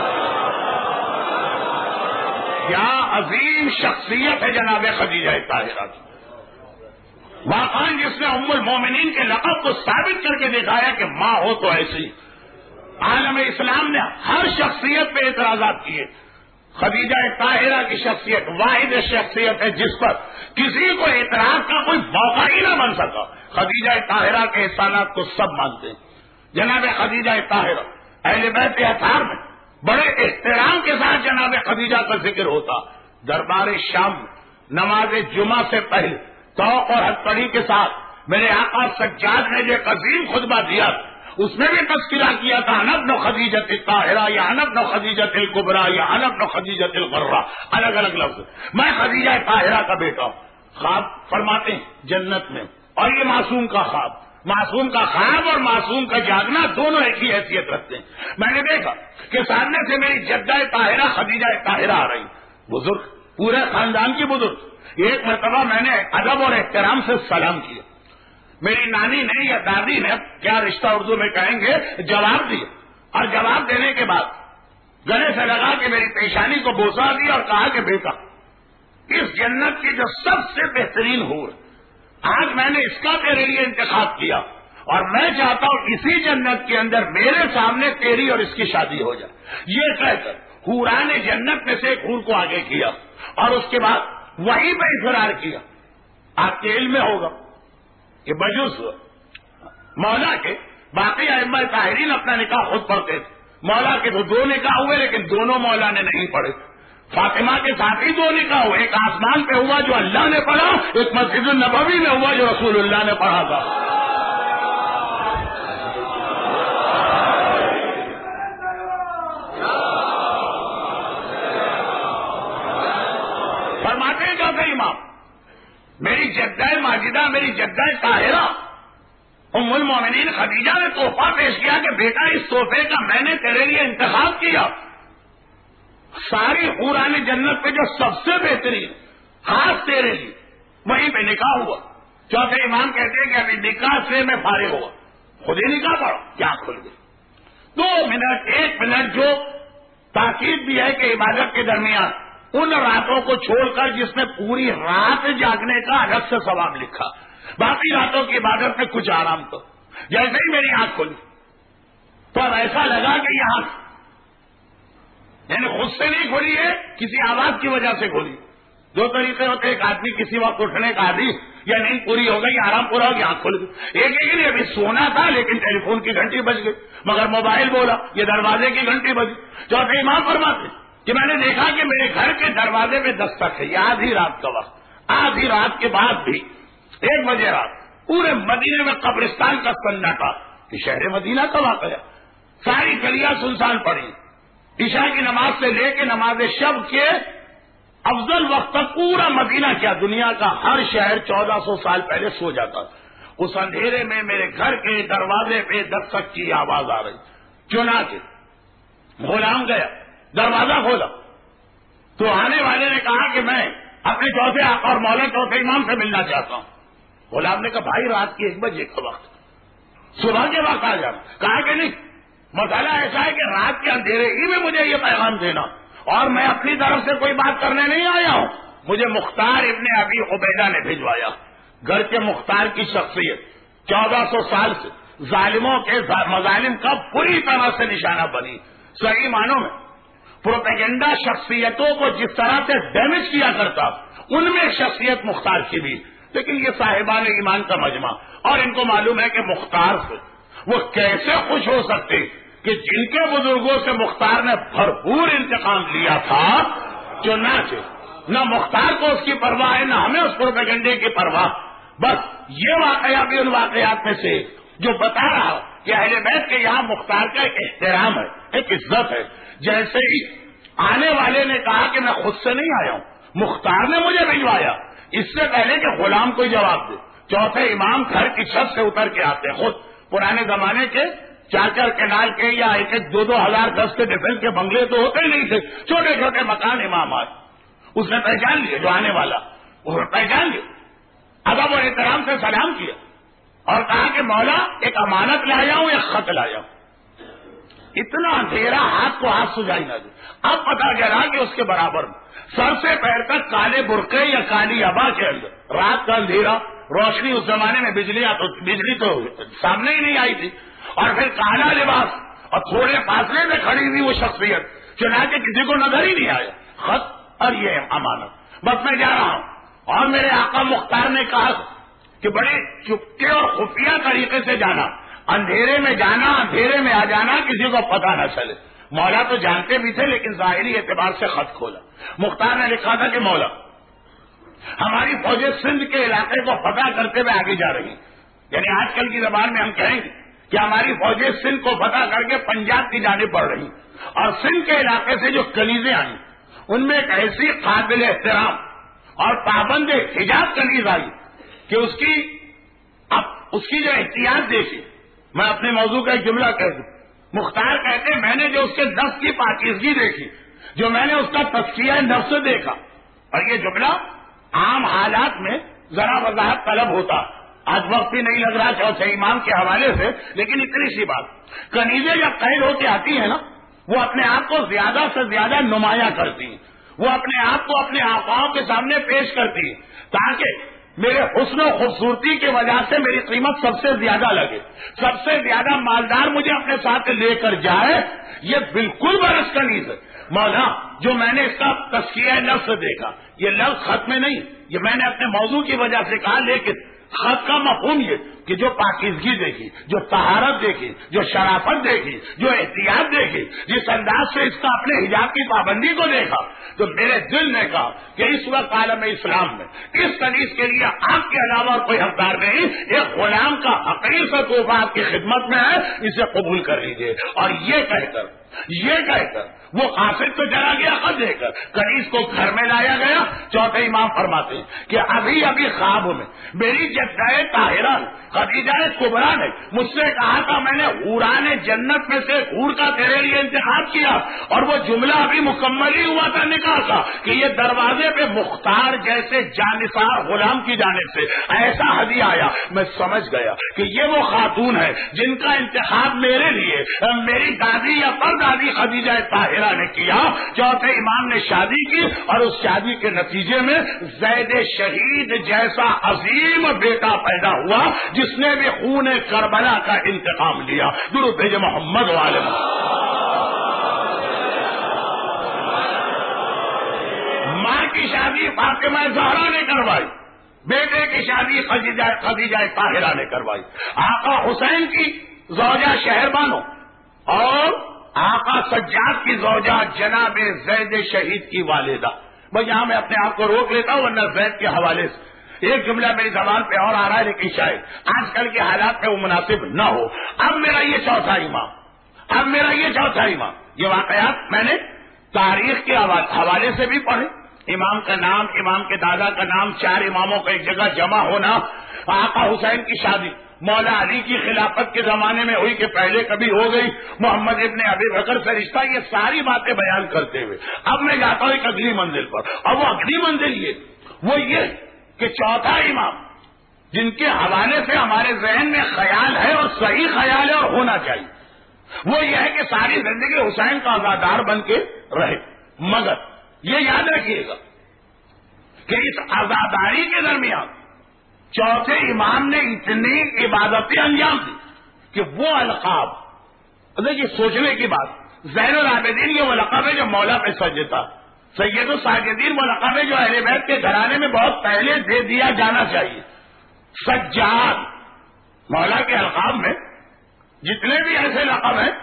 کیا عظیم شخصیت ہے جناب خدیجہ طاہرہ کی. واقعا جس نے ام المومنین کے لقب کو ثابت کر کے دکھایا کہ ماں ہو تو ایسی. عالم اسلام نے ہر شخصیت پہ اعتراضات کیے. خدیجہ طاہرہ کی شخصیت واحد شخصیت ہے جس پر کسی کو اعتراض کا کوئی موقع ہی نہ بن سکا. خدیجہ طاہرہ کے احسانات کو سب مانتے ہیں. جناب خدیجہ طاہرہ اہل بیت اطہار میں بڑے احترام کے ساتھ جناب خدیجہ کا ذکر ہوتا. دربار شام میں نماز جمعہ سے پہلے توق اور ہتھکڑی کے ساتھ میرے آقا سجاد نے جو عظیم خطبہ دیا، اس میں بھی تذکرہ کیا تھا انا ابن خدیجۃ طاہرہ یا انا ابن خدیجۃ الکبریٰ یا انا ابن خدیجۃ الغراء، الگ الگ لفظ. میں خدیجہ طاہرہ کا بیٹا ہوں. خواب فرماتے ہیں جنت میں، اور یہ معصوم کا خواب. معصوم کا خواب اور معصوم کا جاگنا دونوں ایک ہی حیثیت رکھتے ہیں. میں نے دیکھا کہ سامنے سے میری جدہ طاہرہ خدیجہ طاہرہ آ رہی، بزرگ، پورے خاندان کی بزرگ. ایک مرتبہ میں نے ادب اور احترام سے سلام کیا. میری نانی نے یا دادی نے، کیا رشتہ اردو میں کہیں گے، جواب دیا، اور جواب دینے کے بعد گلے سے لگا کہ میری پیشانی کو بوسا دیا اور کہا کہ بیٹا، اس جنت کی جو سب سے بہترین حور آج میں نے اس کا تیرے لیے انتخاب کیا، اور میں چاہتا ہوں اسی جنت کے اندر میرے سامنے تیری اور اس کی شادی ہو جائے. یہ کہہ کر حوران جنت میں سے ایک حور کو آگے کیا، اور اس کے بعد وہیں پہ اقرار کیا. آپ کے علم میں ہوگا کہ بجوز مولا کے باقی ائمہ طاہرین اپنا نکاح خود پڑھتے تھے. مولا کے تو دو نکاح ہوئے، لیکن دونوں مولا نے نہیں پڑھے. فاطمہ کے ساتھ ہی دو نکاح ہوا، ایک آسمان پہ ہوا جو اللہ نے پڑھا، ایک مسجد النبوی میں ہوا جو رسول اللہ نے پڑھا تھا. فرماتے ہیں جیسے امام، میری جدہ ماجدہ، میری جدہ طاہرہ ام المومنین خدیجہ نے تحفہ پیش کیا کہ بیٹا اس تحفے کا میں نے تیرے لیے انتخاب کیا، ساری قرآن جنت پہ جو سب سے بہترین خاص تیرے لیے، وہیں پہ نکاح ہوا. چوتھے امام کہتے ہیں کہ ابھی نکاح سے میں فارغ ہوا، خود ہی نکاح پڑھا، کیا کھل گئی. دو منٹ ایک منٹ جو تاکید بھی ہے کہ عبادت کے درمیان ان راتوں کو چھوڑ کر جس نے پوری رات جاگنے کا الگ سے ثواب لکھا، باقی راتوں کی عبادت میں کچھ آرام تو. جیسے ہی میری آنکھ کھلی تو اب ایسا لگا کہ یہ آنکھ یعنی خود سے نہیں کھلی ہے، کسی آواز کی وجہ سے کھلی. دو طریقے ہوتے، ایک آدمی کسی وقت اٹھنے کا عادی، یا نیند پوری ہو گئی، آرام پورا ہو گیا، آنکھ کھل گئی. ایک ایک نہیں، ابھی سونا تھا لیکن ٹیلی فون کی گھنٹی بج گئی، مگر موبائل بولا، یہ دروازے کی گھنٹی بجی. چوتھے امام فرماتے کہ میں نے دیکھا کہ میرے گھر کے دروازے پہ دستک ہے، یہ آدھی رات کا وقت، آدھی رات کے بعد بھی ایک بجے رات پورے مدینے میں قبرستان کا سناٹا کہ شہر مدینہ کا واقعہ، ساری گلیاں سنسان پڑی. عشاء کی نماز سے لے کے نماز شب کے افضل وقت تک پورا مدینہ کیا دنیا کا ہر شہر چودہ سو سال پہلے سو جاتا. اس اندھیرے میں میرے گھر کے دروازے پہ دستک کی آواز آ رہی. چنانچہ غلام گیا، دروازہ کھولا تو آنے والے نے کہا کہ میں اپنے چوتھے آقا اور مولا چوتھے امام سے ملنا چاہتا ہوں. غلام نے کہا بھائی رات کی ایک بجے کا وقت، صبح کے وقت آ جانا. کہا کہ نہیں، مسئلہ ایسا ہے کہ رات کے اندھیرے ہی میں مجھے یہ پیغام دینا، اور میں اپنی طرف سے کوئی بات کرنے نہیں آیا ہوں، مجھے مختار ابن ابی عبیدہ نے بھجوایا. گھر کے مختار کی شخصیت چودہ سو سال سے ظالموں کے مظالم کا پوری طرح سے نشانہ بنی. صحیح معنوں میں پروپیگنڈا شخصیتوں کو جس طرح سے ڈیمیج کیا کرتا، ان میں شخصیت مختار کی بھی. لیکن یہ صاحبان ایمان کا مجمع، اور ان کو معلوم ہے کہ مختار سے وہ کیسے خوش ہو سکتے کہ جن کے بزرگوں سے مختار نے بھرپور انتقام لیا تھا. چنانچہ نہ مختار کو اس کی پرواہ ہے، نہ ہمیں اس پروپیگنڈے کی پرواہ. بس یہ واقعہ بھی ان واقعات میں سے جو بتا رہا کہ اہل بیت کے یہاں مختار کا ایک احترام ہے، ایک عزت ہے. جیسے ہی آنے والے نے کہا کہ میں خود سے نہیں آیا ہوں، مختار نے مجھے بھجوایا، اس سے پہلے کہ غلام کوئی جواب دے. چوتھے امام گھر کی چھت سے اتر کے آتے خود. پرانے زمانے کے چار چار کنال کے یا ایک ایک دو دو ہزار دس کے ڈیفینس کے بنگلے تو ہوتے نہیں تھے، چھوٹے چھوٹے مکان. امام آئے، اس نے پہچان لیا جو آنے والا، وہ پہچان لیا، ادب اور احترام سے سلام کیا اور کہا کہ مولا ایک امانت لایا ہوں، ایک خط لایا ہوں. اتنا اندھیرا ہاتھ کو ہاتھ سجائی نہ دے. اب پتا چلا کہ اس کے برابر میں سر سے پیر تک کالے برقعے یا کالی ابا کے اندر، رات کا اندھیرا، روشنی اس زمانے میں بجلی تو بجلی تو سامنے ہی نہیں آئی تھی، اور پھر کالا لباس اور تھوڑے فاصلے میں کھڑی ہوئی وہ شخصیت، چنانچہ کسی کو نظر ہی نہیں آیا. خط اور یہ امانت، بس میں جا رہا ہوں. اور میرے آقا مختار نے کہا کہ بڑے چپکے اور خفیہ طریقے سے جانا، اندھیرے میں جانا، اندھیرے میں آ جانا، کسی کو پتا نہ چلے. مولا تو جانتے بھی تھے لیکن ظاہری اعتبار سے خط کھولا. مختار نے لکھا تھا کہ مولا ہماری فوجیں سندھ کے علاقے کو فتح کرتے ہوئے آگے جا رہی ہیں. یعنی آج کل کی زبان میں ہم کہیں گے کہ ہماری فوجیں سندھ کو فتح کر کے پنجاب کی جانب بڑھ رہی ہیں، اور سندھ کے علاقے سے جو کنیزیں آئی ان میں ایک ایسی قابل احترام اور پابند حجاب کنیز آئی کہ اس کی اب اس کی جو احتیاط دیکھی. میں اپنے موضوع کا ایک جملہ کہہ دوں. مختار کہتے ہیں میں نے جو اس کے نفس کی پاکیزگی دیکھی، جو میں نے اس کا تزکیہ نفس دیکھا، اور یہ جملہ عام حالات میں ذرا وضاحت طلب ہوتا، آج وقت بھی نہیں لگ رہا چوتھے امام کے حوالے سے، لیکن اتنی سی بات، کنیزیں جب قید ہو کے آتی ہیں نا، وہ اپنے آپ کو زیادہ سے زیادہ نمایاں کرتی ہیں، وہ اپنے آپ کو اپنے آقاؤں کے سامنے پیش کرتی ہیں تاکہ میرے حسن و خوبصورتی کی وجہ سے میری قیمت سب سے زیادہ لگے، سب سے زیادہ مالدار مجھے اپنے ساتھ لے کر جائے. یہ بالکل برس کنیز ہے. مولا جو میں نے اس کا تزکیہ نفس دیکھا، یہ لفظ خط میں نہیں، یہ میں نے اپنے موضوع کی وجہ سے کہا، لیکن خط کا مفہوم یہ کہ جو پاکیزگی دیکھی، جو طہارت دیکھی، جو شرافت دیکھی، جو احتیاط دیکھی، جس انداز سے اس کا اپنے حجاب کی پابندی کو دیکھا، تو میرے دل نے کہا کہ اس وقت عالم اسلام میں اس کنیز کے لیے آپ کے علاوہ اور کوئی حقدار نہیں، ایک غلام کا حقیر سے توحفہ آپ کی خدمت میں ہے، اسے قبول کر لیجیے۔ اور یہ کہہ کر یہ کہہ کر وہ قاصد تو چلا گیا خط دے کر، کنیز کو گھر میں لایا گیا۔ چوتھے امام فرماتے ہیں کہ ابھی ابھی خواب میں میری جدہ طاہرہ خدیجہ کبریٰ نے مجھ سے کہا تھا، میں نے حوران جنت میں سے حور کا تیرے لیے انتخاب کیا، اور وہ جملہ ابھی مکمل ہی ہوا تھا نکاح کا کہ یہ دروازے پہ مختار جیسے جانثار غلام کی جانب سے ایسا ہدیہ آیا۔ میں سمجھ گیا کہ یہ وہ خاتون ہے جن کا انتخاب میرے لیے میری دادی یا پردادی خدیجہ طاہرہ نے کیا۔ چوتھے امام نے شادی کی، اور اس شادی کے نتیجے میں زید شہید جیسا عظیم بیٹا پیدا ہوا جس نے بھی خون کربلا کا انتقام لیا۔ درود بھیجے محمد والے ماں کی شادی فاطمہ زہرا نے کروائی، بیٹے کی شادی خدیجہ خدیجہ طاہرہ نے کروائی، آقا حسین کی زوجہ شہربانو اور آقا سجاد کی زوجہ جناب زید شہید کی والدہ۔ بھائی یہاں میں اپنے آپ کو روک لیتا ہوں ورنہ زید کے حوالے سے ایک جملہ میری زبان پہ اور آ رہا ہے، لیکن شاید آج کل کے حالات میں وہ مناسب نہ ہو۔ اب میرا یہ چوتھا امام اب میرا یہ چوتھا امام یہ واقعات میں نے تاریخ کے حوالے سے بھی پڑھے۔ امام کا نام، امام کے دادا کا نام، چار اماموں کا ایک جگہ جمع ہونا، آقا حسین کی شادی مولا علی کی خلافت کے زمانے میں ہوئی کہ پہلے کبھی ہو گئی، محمد ابن ابی بکر سے رشتہ، یہ ساری باتیں بیان کرتے ہوئے اب میں جاتا ہوں ایک اگلی منزل پر، اور وہ اگلی منزل یہ وہ یہ کہ چوتھا امام جن کے حوالے سے ہمارے ذہن میں خیال ہے اور صحیح خیال ہے اور ہونا چاہیے، وہ یہ ہے کہ ساری زندگی حسین کا عزادار بن کے رہے، مگر یہ یاد رکھیے گا کہ اس عزاداری کے درمیان چوتھے امام نے اتنی عبادتیں انجام دی کہ وہ القاب، دیکھیے سوچنے کی بات، زین العابدین یہ وہ لقب ہے جو مولا پہ سجدتا، سید الساجدین وہ لقب ہے جو اہل بیت کے گھرانے میں بہت پہلے دے دیا جانا چاہیے۔ سجاد مولا کے القاب میں جتنے بھی ایسے لقب ہیں،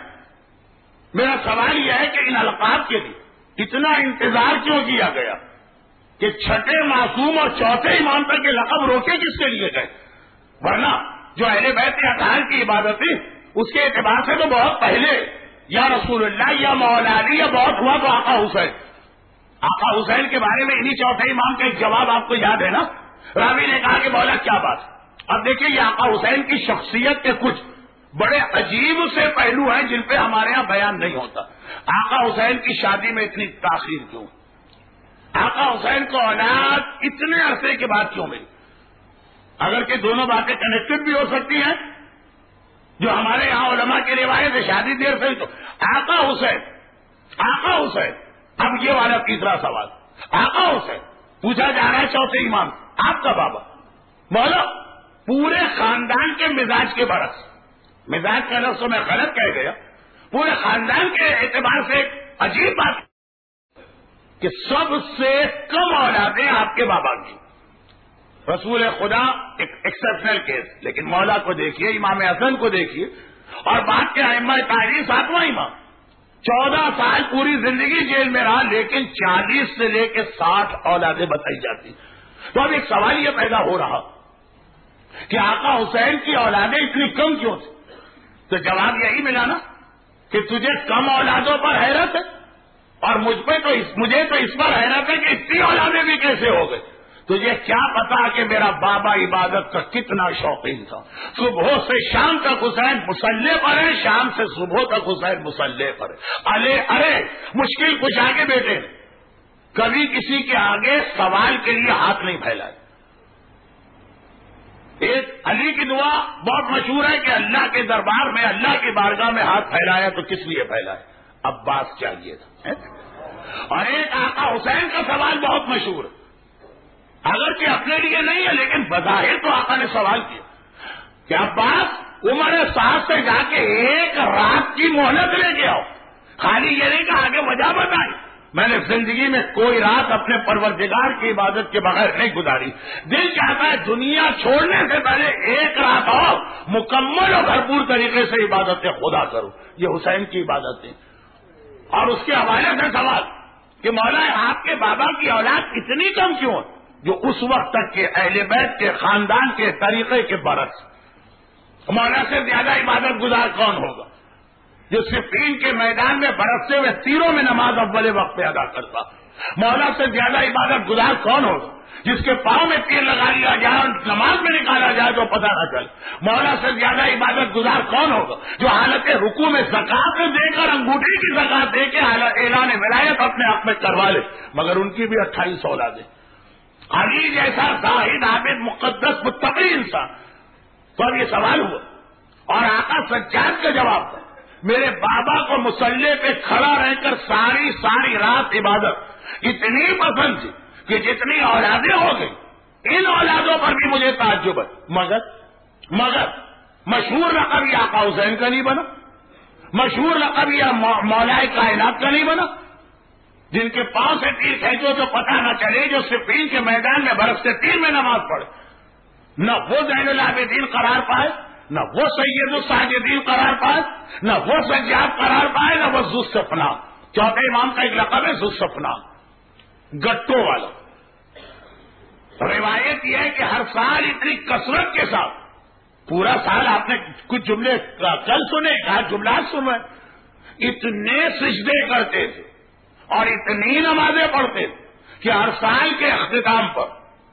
میرا سوال یہ ہے کہ ان القاب کے لیے اتنا انتظار کیوں کیا گیا کہ چھٹے معصوم اور چوتھے امام تک کے لقب روکے کس کے لیے گئے؟ ورنہ جو اہل بیت اطہار کی عبادت تھی اس کے اعتبار سے تو بہت پہلے یا رسول اللہ یا مولا علی یا بہت ہوا تو آقا حسین۔ آقا حسین کے بارے میں انہی چوتھے امام کا ایک جواب آپ کو یاد ہے نا؟ راوی نے کہا کہ مولا کیا بات؟ اب دیکھیے یہ آقا حسین کی شخصیت کے کچھ بڑے عجیب سے پہلو ہیں جن پہ ہمارے یہاں بیان نہیں ہوتا۔ آقا حسین کی شادی میں اتنی تاخیر کیوں؟ آقا حسین کو اولاد اتنے عرصے کے بعد کیوں ملی؟ اگر کہ دونوں باتیں کنیکٹڈ بھی ہو سکتی ہیں، جو ہمارے یہاں علماء کی روایت ہے شادی دیر سے تو آقا حسین آقا حسین اب یہ والا تیسرا سوال، آقا حسین پوچھا جا رہا ہے چوتھے امام آپ کا بابا مولا پورے خاندان کے مزاج کے برعکس، مزاج کا لفظ میں غلط کہہ گیا، پورے خاندان کے اعتبار سے ایک عجیب بات کہ سب سے کم اولادیں آپ کے بابا کی، رسول خدا ایک ایکسپشنل کیس، لیکن مولا کو دیکھیے، امام حسن کو دیکھیے، اور بعد کے ائمہ تاریخ ساتواں امام چودہ سال پوری زندگی جیل میں رہا، لیکن چالیس سے لے کے ساٹھ اولادیں بتائی جاتی۔ تو اب ایک سوال یہ پیدا ہو رہا کہ آقا حسین کی اولادیں اتنی کم کیوں تھی؟ تو جواب یہی ملا نا کہ تجھے کم اولادوں پر حیرت ہے، اور مجھ پہ تو اس مجھے تو اس پر حیرت ہے کہ اتنی اولادیں بھی کیسے ہو گئی۔ تجھے کیا پتا کہ میرا بابا عبادت کا کتنا شوقین تھا، صبح سے شام تک حسین مسلح پر ہے، شام سے صبح تک حسین مسلح پر ہے۔ ارے ارے مشکل کشا کے بیٹے نے کبھی کسی کے آگے سوال کے لیے ہاتھ نہیں پھیلائے۔ ایک علی کی دعا بہت مشہور ہے کہ اللہ کے دربار میں، اللہ کی بارگاہ میں ہاتھ پھیلایا تو کس لیے پھیلائے؟ عباس چاہیے تھا۔ اور ایک آقا حسین کا سوال بہت مشہور ہے، اگر کہ اپنے لیے نہیں ہے لیکن بظاہر تو آقا نے سوال کیا کہ عباس عمر سعد سے جا کے ایک رات کی مہلت لے کے آؤ، خالی یہ نہیں کہ آگے وجہ بتائی، میں نے زندگی میں کوئی رات اپنے پروردگار کی عبادت کے بغیر نہیں گزاری. دل چاہتا ہے دنیا چھوڑنے سے پہلے ایک رات اور مکمل اور بھرپور طریقے سے عبادت خدا کروں. یہ حسین کی عبادت ہے. اور اس کے حوالے سے سوال کہ مولا آپ کے بابا کی اولاد اتنی کم کیوں ہے جو اس وقت تک کے اہل بیت کے خاندان کے طریقے کے برعکس. مولا سے زیادہ عبادت گزار کون ہوگا جو صفین کے میدان میں برستے ہوئے تیروں میں نماز اول وقت پہ ادا کرتا. مولا سے زیادہ عبادت گزار کون ہوگا جس کے پاؤں میں تیر لگا لیا جائے اور نماز میں نکالا جائے تو پتہ نہ چلے. مولا سے زیادہ عبادت گزار کون ہوگا جو حالت رکوع میں زکات دے کر انگوٹھی کی زکات دے کے اعلان ولایت اپنے حق میں کروا لے مگر ان کی بھی اٹھائیس اولادیں. علی جیسا زاہد عابد مقدس متقی انسان. تو اب یہ سوال ہوا اور آقا سجاد کا جواب تھا میرے بابا کو مصلی پہ کھڑا رہ کر ساری ساری رات عبادت اتنی پسند تھی کہ جتنی اولادیں ہو گئی ان اولادوں پر بھی مجھے تعجب ہے. مگر مگر مشہور لقب یہ آقا حسین کا نہیں بنا, مشہور لقب یہ مولا کائنات کا نہیں بنا. جن کے پاؤں سے تیر کھینچو تو پتہ نہ چلے جو صفین کے میدان میں برستے تیر میں نماز پڑھے نہ وہ زین العابدین قرار پائے نہ وہ سید الساجدین قرار پائے نہ وہ سجاد قرار پائے نہ وہ ذو الصفنا. چوتھے امام کا ایک لقب ہے ذو الصفنا, گٹوں والا. روایت یہ ہے کہ ہر سال اتنی کثرت کے ساتھ پورا سال آپ نے کچھ جملے کل سنے آج جملات سنے اتنے سجدے کرتے تھے اور اتنی نمازیں پڑھتے تھے کہ ہر سال کے اختتام پر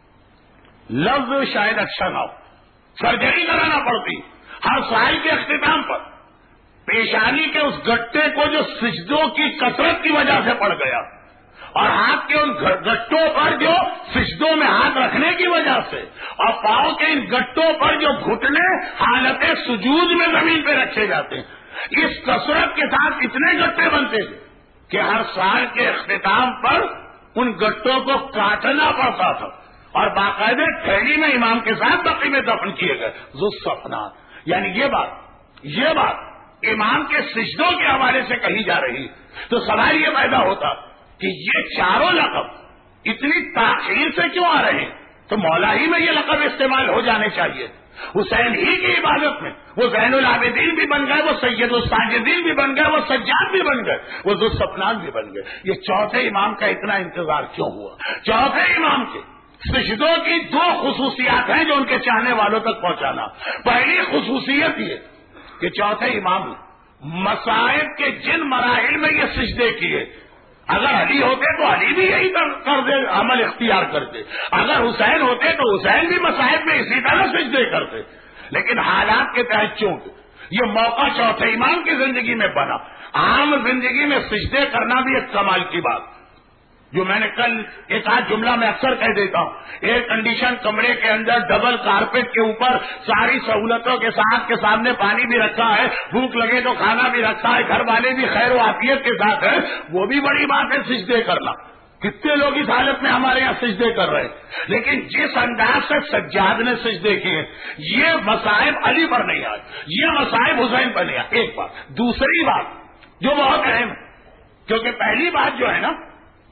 لفظ شاید اچھا نہ ہو سرجری کرانا پڑتی. ہر سال کے اختتام پر پیشانی کے اس گٹے کو جو سجدوں کی کثرت کی وجہ سے پڑ گیا اور ہاتھ کے ان گٹوں پر جو سجدوں میں ہاتھ رکھنے کی وجہ سے اور پاؤں کے ان گٹوں پر جو گھٹنے حالت سجود میں زمین پہ رکھے جاتے ہیں اس کثرت کے ساتھ اتنے گٹے بنتے تھے کہ ہر سال کے اختتام پر ان گٹوں کو کاٹنا پڑتا تھا اور باقاعدہ تھیلی میں امام کے ساتھ بقی میں دفن کیے گئے. ذو الصفنا یعنی یہ بات یہ بات امام کے سجدوں کے حوالے سے کہی جا رہی تو سوال یہ پیدا ہوتا کہ یہ چاروں لقب اتنی تاخیر سے کیوں آ رہے ہیں. تو مولا ہی میں یہ لقب استعمال ہو جانے چاہیے. حسین ہی کی عبادت میں وہ زین العابدین بھی بن گئے, وہ سید الساجدین بھی بن گئے, وہ سجاد بھی بن گئے, وہ ذو الصفنان بھی بن گئے. یہ چوتھے امام کا اتنا انتظار کیوں ہوا؟ چوتھے امام کے سجدوں کی دو خصوصیات ہیں جو ان کے چاہنے والوں تک پہنچانا. پہلی خصوصیت یہ کہ چوتھے امام نے مصائب کے جن مراحل میں یہ سجدے کیے اگر علی ہوتے تو علی بھی یہی کر دے عمل اختیار کرتے, اگر حسین ہوتے تو حسین بھی مصائب میں اسی طرح سجدے کرتے. لیکن حالات کے تحت چونکہ یہ موقع چوتھے امام کی زندگی میں بنا. عام زندگی میں سجدے کرنا بھی ایک کمال کی بات جو میں نے کل ایک آدھ جملہ میں اکثر کہہ دیتا ہوں. ایئر کنڈیشن کمرے کے اندر ڈبل کارپیٹ کے اوپر ساری سہولتوں کے ساتھ کے سامنے پانی بھی رکھا ہے, بھوک لگے تو کھانا بھی رکھا ہے, گھر والے بھی خیر و عافیت کے ساتھ ہے, وہ بھی بڑی بات ہے سجدے کرنا. کتنے لوگ اس حالت میں ہمارے یہاں سجدے کر رہے ہیں لیکن جس انداز سے سجاد نے سجدے کیے یہ مصائب علی پر نہیں آئے, یہ مصائب حسین پر نہیں آئے. ایک بات. دوسری بات جو بہت اہم ہے کیونکہ پہلی بات جو ہے نا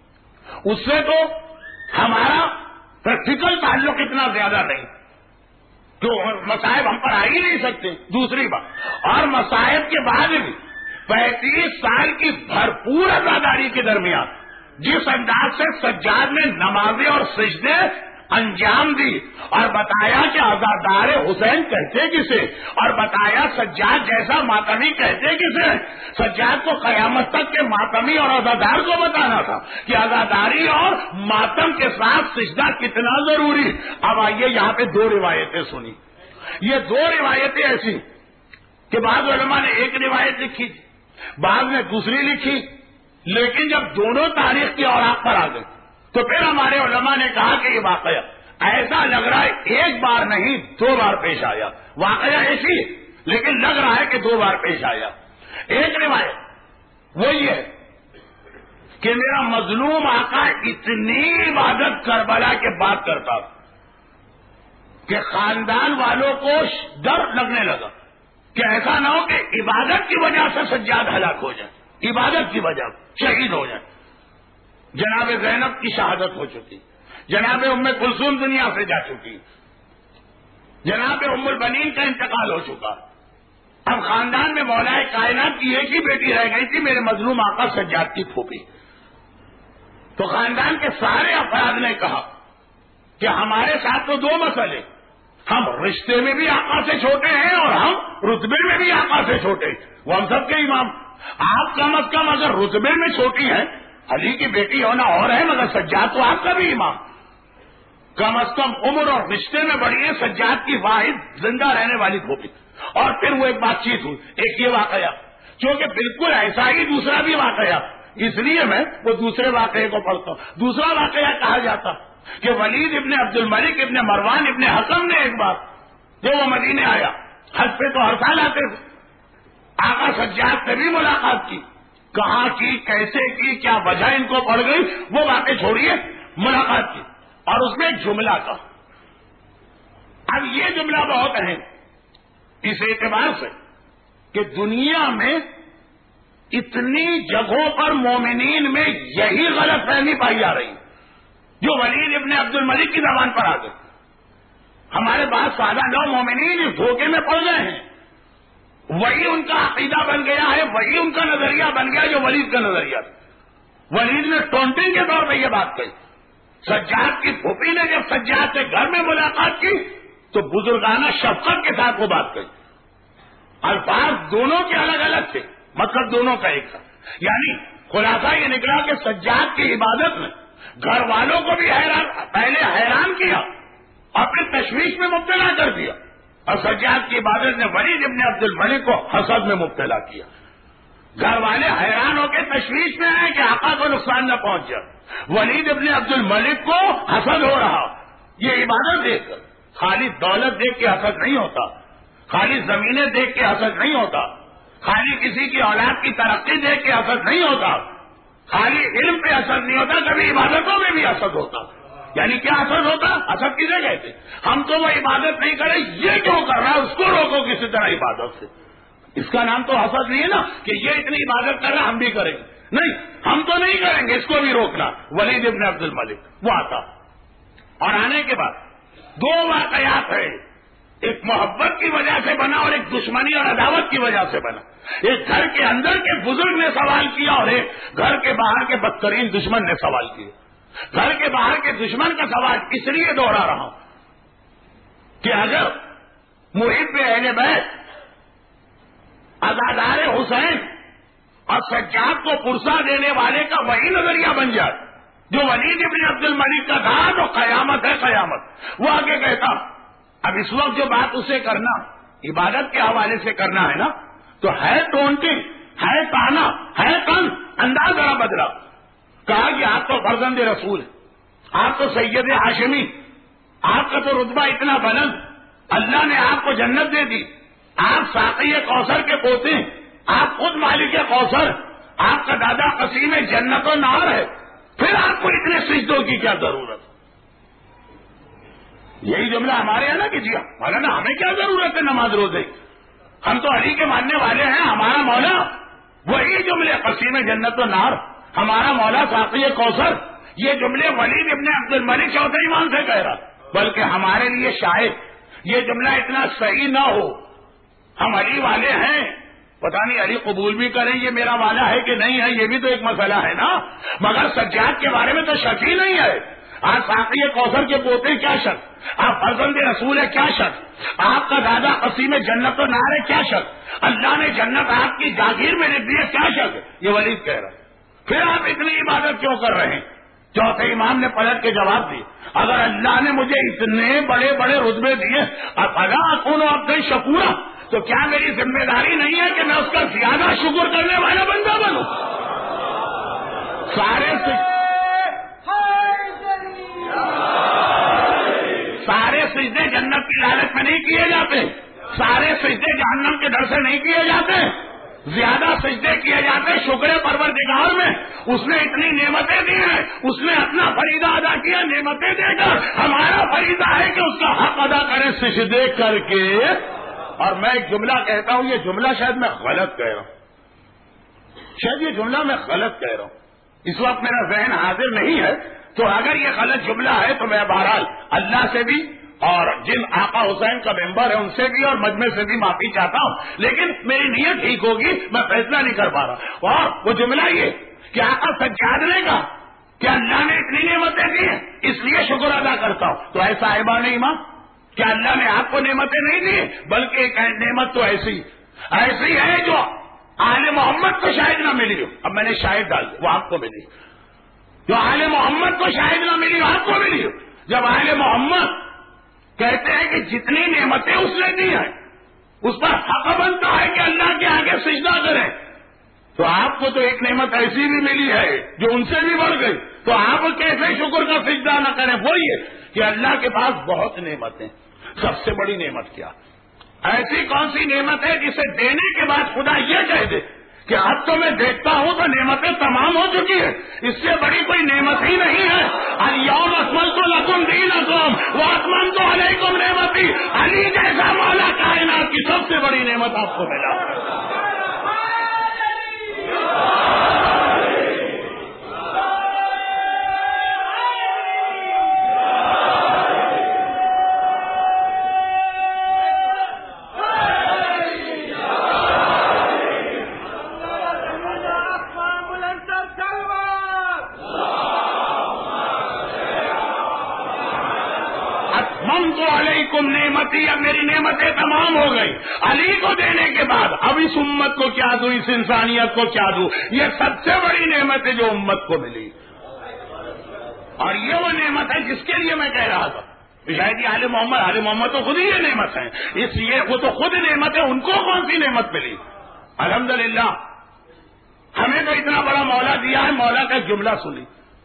اس سے تو ہمارا پریکٹیکل تعلق اتنا زیادہ نہیں تو مصائب ہم پر آ ہی نہیں سکتے. دوسری بات اور مصائب کے بعد بھی پینتیس سال کی بھرپور عزاداری کے درمیان جس انداز سے سجاد نے نمازیں اور سجدے انجام دی اور بتایا کہ عزادار حسین کہتے کسے اور بتایا سجاد جیسا ماتمی کہتے کسے. سجاد کو قیامت تک کے ماتمی اور عزادار کو بتانا تھا کہ عزاداری اور ماتم کے ساتھ سجدہ کتنا ضروری. اب آئیے یہاں پہ دو روایتیں سنی. یہ دو روایتیں ایسی کہ بعض علماء نے ایک روایت لکھی, بعض نے دوسری لکھی, لیکن جب دونوں تاریخ کی اوراق پر آ گئے تو پھر ہمارے علماء نے کہا کہ یہ واقعہ ایسا لگ رہا ہے ایک بار نہیں دو بار پیش آیا. واقعہ ایسی لیکن لگ رہا ہے کہ دو بار پیش آیا. ایک روایت وہ یہ کہ میرا مظلوم آقا اتنی عبادت کربلا کے بعد کرتا کہ خاندان والوں کو ڈر لگنے لگا کہ ایسا نہ ہو کہ عبادت کی وجہ سے سجاد ہلاک ہو جائے, عبادت کی وجہ شہید ہو جائے. جناب زینب کی شہادت ہو چکی، جناب ام کلثوم دنیا سے جا چکی، جناب ام البنین کا انتقال ہو چکا، اب خاندان میں مولا کائنات کی ایک ہی بیٹی رہ گئی تھی، میرے مظلوم آقا سجاد کی پھوپھی۔ تو خاندان کے سارے افراد نے کہا کہ ہمارے ساتھ تو دو مسئلے، ہم رشتے میں بھی آقا سے چھوٹے ہیں اور ہم رتبے میں بھی آقا سے چھوٹے، وہ ہم سب کے امام، آپ کم از کم اگر رتبے میں چھوٹی ہیں، علی کی بیٹی ہونا اور ہے، مگر سجاد تو آپ کا بھی امام، کم از کم عمر اور رشتے میں بڑی ہے سجاد کی واحد زندہ رہنے والی پھوپھی۔ اور پھر وہ ایک بات چیت ہوئی، ایک یہ واقعہ چونکہ بالکل ایسا ہی دوسرا بھی واقعہ، اس لیے میں وہ دوسرے واقعے کو پڑھتا ہوں۔ دوسرا واقعہ کہا جاتا کہ ولید ابن عبد الملک ابن مروان ابن حکم نے ایک بار جو وہ مدینے آیا، حج پہ تو ہر سال آتے تھے، آقا سجاد سے بھی ملاقات کی، کہاں کی، کیسے کی، کیا وجہ ان کو پڑ گئی، وہ باتیں چھوڑیے، ملاقات کی، اور اس میں ایک جملہ تھا۔ اب یہ جملہ بہت اہم اس اعتبار سے کہ دنیا میں اتنی جگہوں پر مومنین میں یہی غلط فہمی پائی جا رہی جو ولید ابن عبد الملک کی زبان پر آ گئی۔ ہمارے پاس سادہ نو مومنین اس دھوکے میں پڑ گئے ہیں، وہی ان کا عقیدہ بن گیا ہے، وہی ان کا نظریہ بن گیا جو ولید کا نظریہ تھا۔ ولید نے ٹونٹنگ کے طور پہ یہ بات کہی، سجاد کی پھوپھی نے جب سجاد کے گھر میں ملاقات کی تو بزرگانہ شفقت کے ساتھ وہ بات کہی، الفاظ دونوں کے الگ الگ تھے، مطلب دونوں کا ایک تھا، یعنی خلاصہ یہ نکلا کہ سجاد کی عبادت میں گھر والوں کو بھی حیران، پہلے حیران کیا اور پھر تشویش میں مبتلا کر دیا، اور سجاد کی عبادت نے ولید ابن عبد الملک کو حسد میں مبتلا کیا۔ گھر والے حیران ہو کے تشویش میں آئے کہ آقا کو نقصان نہ پہنچ جائے، ولید ابن عبد الملک کو حسد ہو رہا، یہ عبادت دیکھ کر، خالی دولت دیکھ کے حسد نہیں ہوتا، خالی زمینیں دیکھ کے حسد نہیں ہوتا، خالی کسی کی اولاد کی ترقی دیکھ کے حسد نہیں ہوتا، خالی علم پہ حسد نہیں ہوتا، کبھی عبادتوں میں بھی حسد ہوتا۔ یعنی کیا حسد ہوتا؟ حسد کسے کہتے؟ ہم تو وہ عبادت نہیں کرے، یہ کیوں کر رہا ہے، اس کو روکو کسی طرح عبادت سے۔ اس کا نام تو حسد نہیں ہے نا کہ یہ اتنی عبادت کر رہا ہم بھی کریں گے، نہیں، ہم تو نہیں کریں گے، اس کو بھی روکنا۔ ولید ابن عبد الملک وہ آتا، اور آنے کے بعد دو واقعات ہیں، ایک محبت کی وجہ سے بنا اور ایک دشمنی اور عداوت کی وجہ سے بنا۔ ایک گھر کے اندر کے بزرگ نے سوال کیا اور ایک گھر کے باہر کے بدترین دشمن نے سوال کیا۔ گھر کے باہر کے دشمن کا سوال اس لیے دوہرا رہا ہوں کہ اگر محب اہل بیت، عزادار حسین اور سجاد کو پرسا دینے والے کا وہی نظریہ بن جائے جو ولید ابن عبد الملک کا تھا، تو قیامت ہے قیامت۔ وہ آگے کہتا اب اس وقت جو بات اسے کرنا عبادت کے حوالے سے کرنا ہے نا، تو ہے ٹونٹنگ، ہے تانا، ہے تن، انداز ذرا بدلا۔ کہا کہ آپ تو فرزند رسول ہیں، آپ تو سید ہاشمی، آپ کا تو رتبہ اتنا بلند، اللہ نے آپ کو جنت دے دی، آپ ساقی کوثر کے پوتے ہیں، آپ خود مالک کوثر، آپ کا دادا قسیم جنت و نار ہے، پھر آپ کو اتنے سجدوں کی کیا ضرورت؟ یہی جملہ ہمارے یہاں نا کہ جی مولانا ہمیں کیا ضرورت ہے نماز روزے، ہم تو علی کے ماننے والے ہیں، ہمارا مولا وہی جملے قسیم جنت و نار، ہمارا مولا ساقی کوثر، یہ جملے ولید ابن عبد الملک چوتھے ایمان سے کہہ رہا، بلکہ ہمارے لیے شاید یہ جملہ اتنا صحیح نہ ہو، ہم علی والے ہیں، پتہ نہیں علی قبول بھی کریں یہ میرا والا ہے کہ نہیں ہے، یہ بھی تو ایک مسئلہ ہے نا، مگر سجاد کے بارے میں تو شک ہی نہیں ہے۔ آپ ساقی کوثر کے پوتے کیا شک، آپ فرزند رسول ہے کیا شک، آپ کا دادا قسیم جنت و نار ہے کیا شک، اللہ نے جنت آپ کی جاگیر میں لکھ دی ہے کیا شک، یہ ولید کہہ رہا ہے۔ پھر آپ اتنی عبادت کیوں کر رہے ہیں؟ چوتھے امام نے پلٹ کے جواب دی، اگر اللہ نے مجھے اتنے بڑے بڑے رتبے دیے، ادا اکون عبدا شکورا، تو کیا میری ذمہ داری نہیں ہے کہ میں اس کا زیادہ شکر کرنے والا بندہ بنوں؟ سارے سارے سجدے جنت کی لالچ میں نہیں کیے جاتے، سارے سجدے جہنم کے ڈر سے نہیں کیے جاتے، زیادہ سجدے کیے جاتے شکر پروردگار میں، اس نے اتنی نعمتیں دی ہیں، اس نے اپنا فریضہ ادا کیا نعمتیں دے کر، ہمارا فریضہ ہے کہ اس کا حق ادا کریں سجدے کر کے۔ اور میں ایک جملہ کہتا ہوں، یہ جملہ شاید میں غلط کہہ رہا ہوں، شاید یہ جملہ میں غلط کہہ رہا ہوں، اس وقت میرا ذہن حاضر نہیں ہے، تو اگر یہ غلط جملہ ہے تو میں بہرحال اللہ سے بھی اور جن آقا حسین کا ممبر ہے ان سے بھی اور مجمع سے بھی معافی چاہتا ہوں، لیکن میری نیت ٹھیک ہوگی، میں فیصلہ نہیں کر پا رہا۔ اور وہ جملہ یہ کہ آقا سجاد نے کہا کہ اللہ نے اتنی نعمتیں دی ہیں اس لیے شکر ادا کرتا ہوں، تو ایسا ایمان ایمان کیا اللہ نے آپ کو نعمتیں نہیں دی، بلکہ ایک نعمت تو ایسی ایسی ہے جو آل محمد کو شاید نہ ملی ہو۔ اب میں نے شاید ڈال دی، وہ آپ کو ملی، جو آل محمد کو شاید نہ ملی آپ کو ملی ہو۔ جب آل محمد کہتے ہیں کہ جتنی نعمتیں اس نے دی ہیں اس پر حق بنتا ہے کہ اللہ کے آگے سجدہ کریں، تو آپ کو تو ایک نعمت ایسی بھی ملی ہے جو ان سے بھی بڑھ گئی، تو آپ کیسے شکر کا سجدہ نہ کریں؟ وہ یہ کہ اللہ کے پاس بہت نعمتیں، سب سے بڑی نعمت کیا؟ ایسی کون سی نعمت ہے جسے دینے کے بعد خدا یہ کہہ دے کہ اب تو میں دیکھتا ہوں تو نعمتیں تمام ہو چکی ہیں، اس سے بڑی کوئی نعمت ہی نہیں ہے۔ الیوم اکملت لکم دینکم واتممت علیکم نعمتی، علی جیسا مولا کائنات کی سب سے بڑی نعمت آپ کو ملا۔ علیکم نعمتی، اب میری نعمتیں تمام ہو گئی، علی کو دینے کے بعد اب اس امت کو کیا دوں، اس انسانیت کو کیا دوں؟ یہ سب سے بڑی نعمت ہے جو امت کو ملی، اور یہ وہ نعمت ہے جس کے لیے میں کہہ رہا تھا شاید یہ آل محمد آل محمد تو خود ہی یہ نعمت ہے، اس لیے وہ تو خود نعمت ہے، ان کو کون سی نعمت ملی؟ الحمدللہ ہمیں تو اتنا بڑا مولا دیا ہے۔ مولا کا جملہ سنی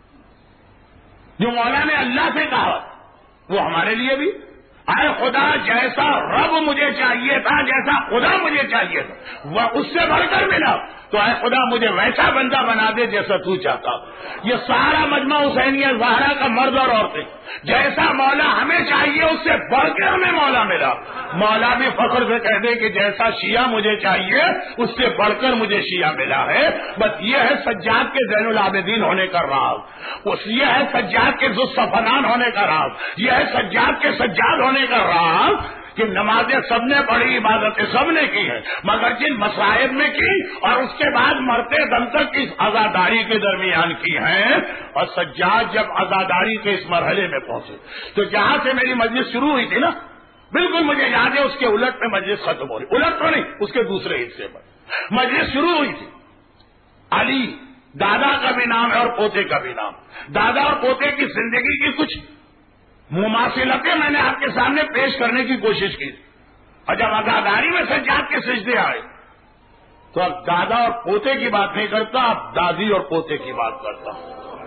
جو مولا نے اللہ سے کہا وہ ہمارے لیے بھی، اے خدا جیسا رب مجھے چاہیے تھا، جیسا خدا مجھے چاہیے تھا وہ اس سے بڑھ کر ملا، تو اے خدا مجھے ویسا بندہ بنا دے جیسا تو چاہتا۔ یہ سارا مجمع حسینیہ زہرا کا مرد اور عورتیں، جیسا مولا ہمیں چاہیے اس سے بڑھ کے ہمیں مولا ملا۔ مولا بھی فخر سے کہہ دے کہ جیسا شیعہ مجھے چاہیے اس سے بڑھ کر مجھے شیعہ ملا ہے۔ بس یہ ہے سجاد کے زین العابدین ہونے کا راز، اس یہ ہے سجاد کے ذو الصفنان ہونے کا راز، یہ ہے سجاد کے سجاد ہونے کا راز کہ نمازیں سب نے پڑھی، عبادتیں سب نے کی ہیں، مگر جن مصائب میں کی اور اس کے بعد مرتے دم تک اس عزاداری کے درمیان کی ہیں۔ اور سجاد جب عزاداری کے اس مرحلے میں پہنچے تو جہاں سے میری مجلس شروع ہوئی تھی نا، بالکل مجھے یاد ہے اس کے الٹ پہ مجلس ختم ہو رہی، الٹ تو نہیں، اس کے دوسرے حصے پر مجلس شروع ہوئی تھی۔ علی دادا کا بھی نام ہے اور پوتے کا بھی نام، دادا اور پوتے کی زندگی کی کچھ مماثلتیں میں نے آپ کے سامنے پیش کرنے کی کوشش کی، اور جب عزاداری میں سجاد کے سجدے آئے تو اب دادا اور پوتے کی بات نہیں کرتا، اب دادی اور پوتے کی بات کرتا ہوں۔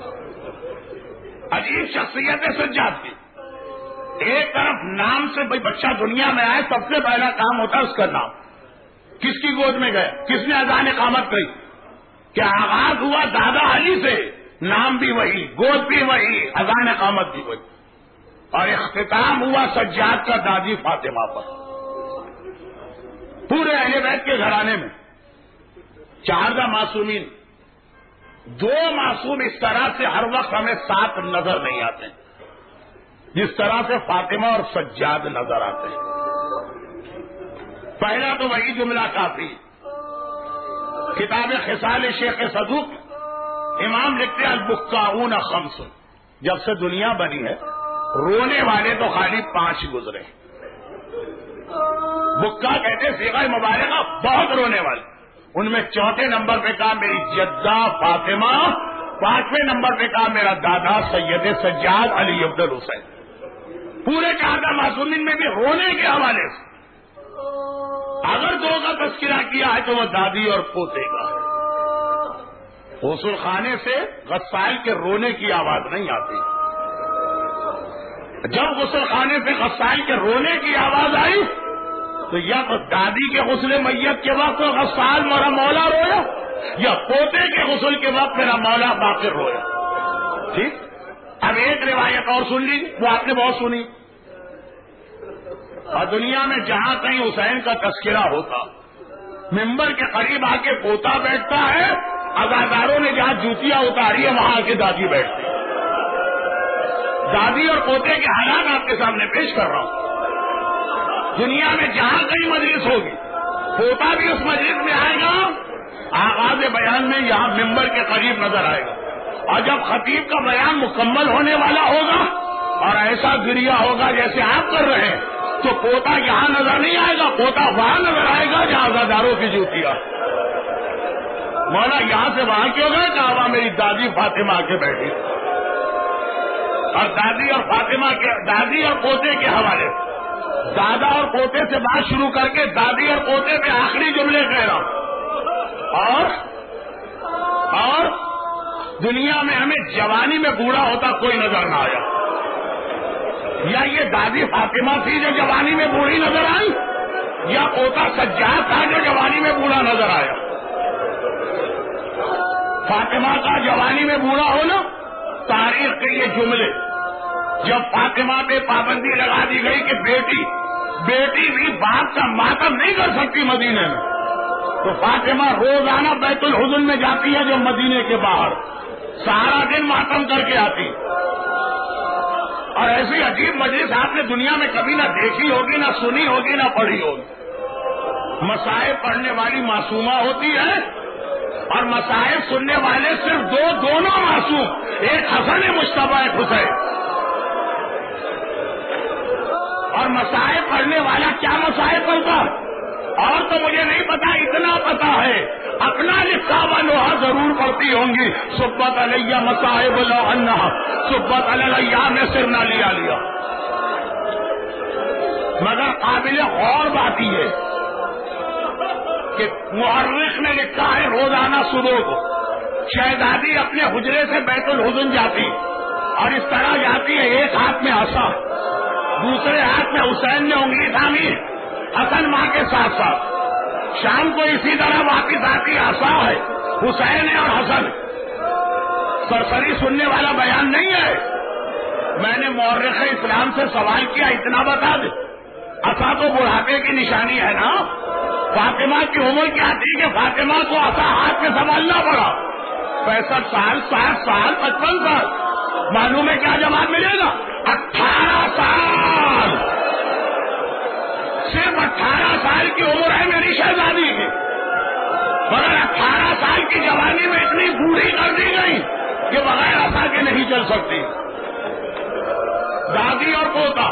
عجیب شخصیت ہے سجاد کی، ایک طرف نام سے بھائی بچہ دنیا میں آئے سب سے پہلا کام ہوتا ہے اس کا نام، کس کی گود میں گئے، کس نے اذان اقامت کری، کیا آغاز ہوا دادا علی سے، نام بھی وہی، گود بھی وہی، اذان اقامت بھی وہی، اور اختتام ہوا سجاد کا دادی فاطمہ پر۔ پورے اہل بیت کے گھرانے میں چاردہ معصومین، دو معصوم اس طرح سے ہر وقت ہمیں ساتھ نظر نہیں آتے جس طرح سے فاطمہ اور سجاد نظر آتے ہیں۔ پہلا تو وہی جملہ کافی، کتاب خصال شیخ صدوق امام لکھتے ہیں البکاؤن خمس، جب سے دنیا بنی ہے رونے والے تو خالی پانچ گزرے۔ بکا کہتے صیغہ مبارکہ بہت رونے والے، ان میں چوتھے نمبر پہ کہا میری جدہ فاطمہ، پانچویں نمبر پہ کہا میرا دادا سید سجاد علی عبد الحسین۔ پورے چاردہ معصومین میں بھی رونے کے حوالے سے اگر دو کا تذکرہ کیا ہے تو وہ دادی اور پوتے کا ہے۔ غسل خانے سے غسال کے رونے کی آواز نہیں آتی، جب غسل خانے سے غسال کے رونے کی آواز آئی تو یا تو دادی کے غسل میت کے وقت غسال میرا مولا رویا، یا پوتے کے غسل کے وقت میرا مولا باقر رویا۔ ٹھیک، اب ایک روایت اور سن لی، وہ آپ نے بہت سنی، اور دنیا میں جہاں کہیں حسین کا تذکرہ ہوتا ممبر کے قریب آ کے پوتا بیٹھتا ہے ازاداروں نے جہاں جوتیاں اتاری ہے وہاں کے دادی بیٹھتی. دادی اور پوتے کے حالات آپ کے سامنے پیش کر رہا ہوں. دنیا میں جہاں کہیں مجلس ہوگی پوتا بھی اس مجلس میں آئے گا, آغاز بیان میں یہاں ممبر کے قریب نظر آئے گا, اور جب خطیب کا بیان مکمل ہونے والا ہوگا اور ایسا گریا ہوگا جیسے آپ کر رہے ہیں, تو پوتا یہاں نظر نہیں آئے گا, پوتا وہاں نظر آئے گا جہاں ازاداروں کی جوتیاں. مولا یہاں سے وہاں کیوں گئے کہ وہاں میری دادی فاطمہ کے بیٹھی, اور دادی اور فاطمہ کے دادی اور پوتے کے حوالے, دادا اور پوتے سے بات شروع کر کے دادی اور پوتے پہ آخری جملے کہہ رہا ہوں. اور اور دنیا میں ہمیں جوانی میں بوڑھا ہوتا کوئی نظر نہ آیا, یا یہ دادی فاطمہ تھی جو جوانی میں بوڑھی نظر آئی, یا پوتا سجاد تھا جو جوانی میں بوڑھا نظر آیا. فاطمہ کا جوانی میں بوڑھا ہونا, تاریخ کے یہ جملے, جب فاطمہ پہ پابندی لگا دی گئی کہ بیٹی بیٹی بھی باپ کا ماتم نہیں کر سکتی مدینے میں, تو فاطمہ روزانہ بیت الحزن میں جاتی ہے جو مدینے کے باہر, سارا دن ماتم کر کے آتی. اور ایسی عجیب مجلس آپ نے دنیا میں کبھی نہ دیکھی ہوگی, نہ سنی ہوگی, نہ پڑھی ہوگی. مصائب پڑھنے والی معصومہ ہوتی ہے, اور مصائب سننے والے صرف دو, دونوں معصوم, ایک حسن مجتبی, ایک حسین. اور مصائب پڑھنے والا کیا مصائب پڑھتا, اور تو مجھے نہیں پتا, اتنا پتا ہے اپنا لکھا ہوا لوہا ضرور پڑتی ہوں گی. صبت علیہ مصائب لو انہا صبت علیہ میں سر نہ لیا لیا. مگر قابل غور بات یہ ہے کہ مورخ نے لکھا ہے روزانہ صبح کو شہزادی اپنے حجرے سے بیت الحزن جاتی, اور اس طرح جاتی ہے, ایک ہاتھ میں عصا, دوسرے ہاتھ میں حسین نے انگلی تھامی, حسن ماں کے ساتھ ساتھ. شام کو اسی طرح واپس آتی, عصا ہے, حسین ہے اور حسن. سرسری سننے والا بیان نہیں ہے. میں نے مورخ اسلام سے سوال کیا, اتنا بتا دے, عصا تو بڑھاپے کی نشانی ہے نا. فاطمہ کی عمر کیا تھی کہ فاطمہ کو عصا ہاتھ میں سنبھالنا پڑا؟ پینسٹھ سال, ساٹھ سال, پچپن سال. معلوم ہے کیا جواب ملے گا؟ اٹھارہ سال. صرف اٹھارہ سال کی عمر ہے میری شہزادی کی, مگر اٹھارہ سال کی جوانی میں اتنی بوڑھی کر دی گئی کہ بغیر عصا کے نہیں چل سکتی. دادی اور پوتا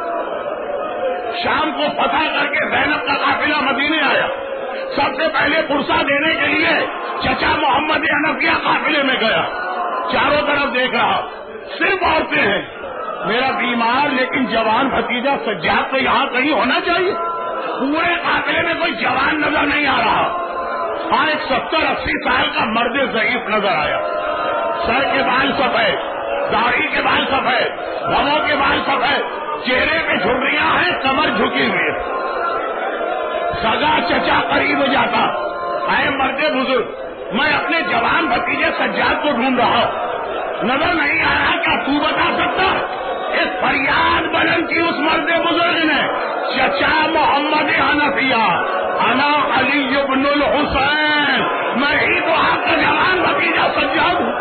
شام کو فتح کر کے زینب کا قافلہ مدینے آیا. سب سے پہلے پرسہ دینے کے لیے چچا محمد حنفیہ قافلے میں گیا. چاروں طرف دیکھ رہا, صرف عورتیں ہیں. میرا بیمار لیکن جوان بھتیجا سجاد تو یہاں کہیں ہونا چاہیے. پورے قافلے میں کوئی جوان نظر نہیں آ رہا. ہاں, ایک ستر اسی سال کا مرد ضعیف نظر آیا. سر کے بال سفید, داڑھی کے بال سفید, بھووں کے بال سفید, چہرے پہ جھرریاں ہیں, کمر جھکی ہوئی. سگا چچا قریب ہو جاتا, اے مرد بزرگ, میں اپنے جوان بھتیجے سجاد کو ڈھونڈ رہا ہوں, نظر نہیں آ رہا, کیا تو بتا سکتا؟ ایک فریاد بلند کی اس مرد بزرگ نے, چچا محمد حنفیہ, انا علی بن الحسین, میں ہی تو آپ کا جوان بھتیجا سجاد ہوں.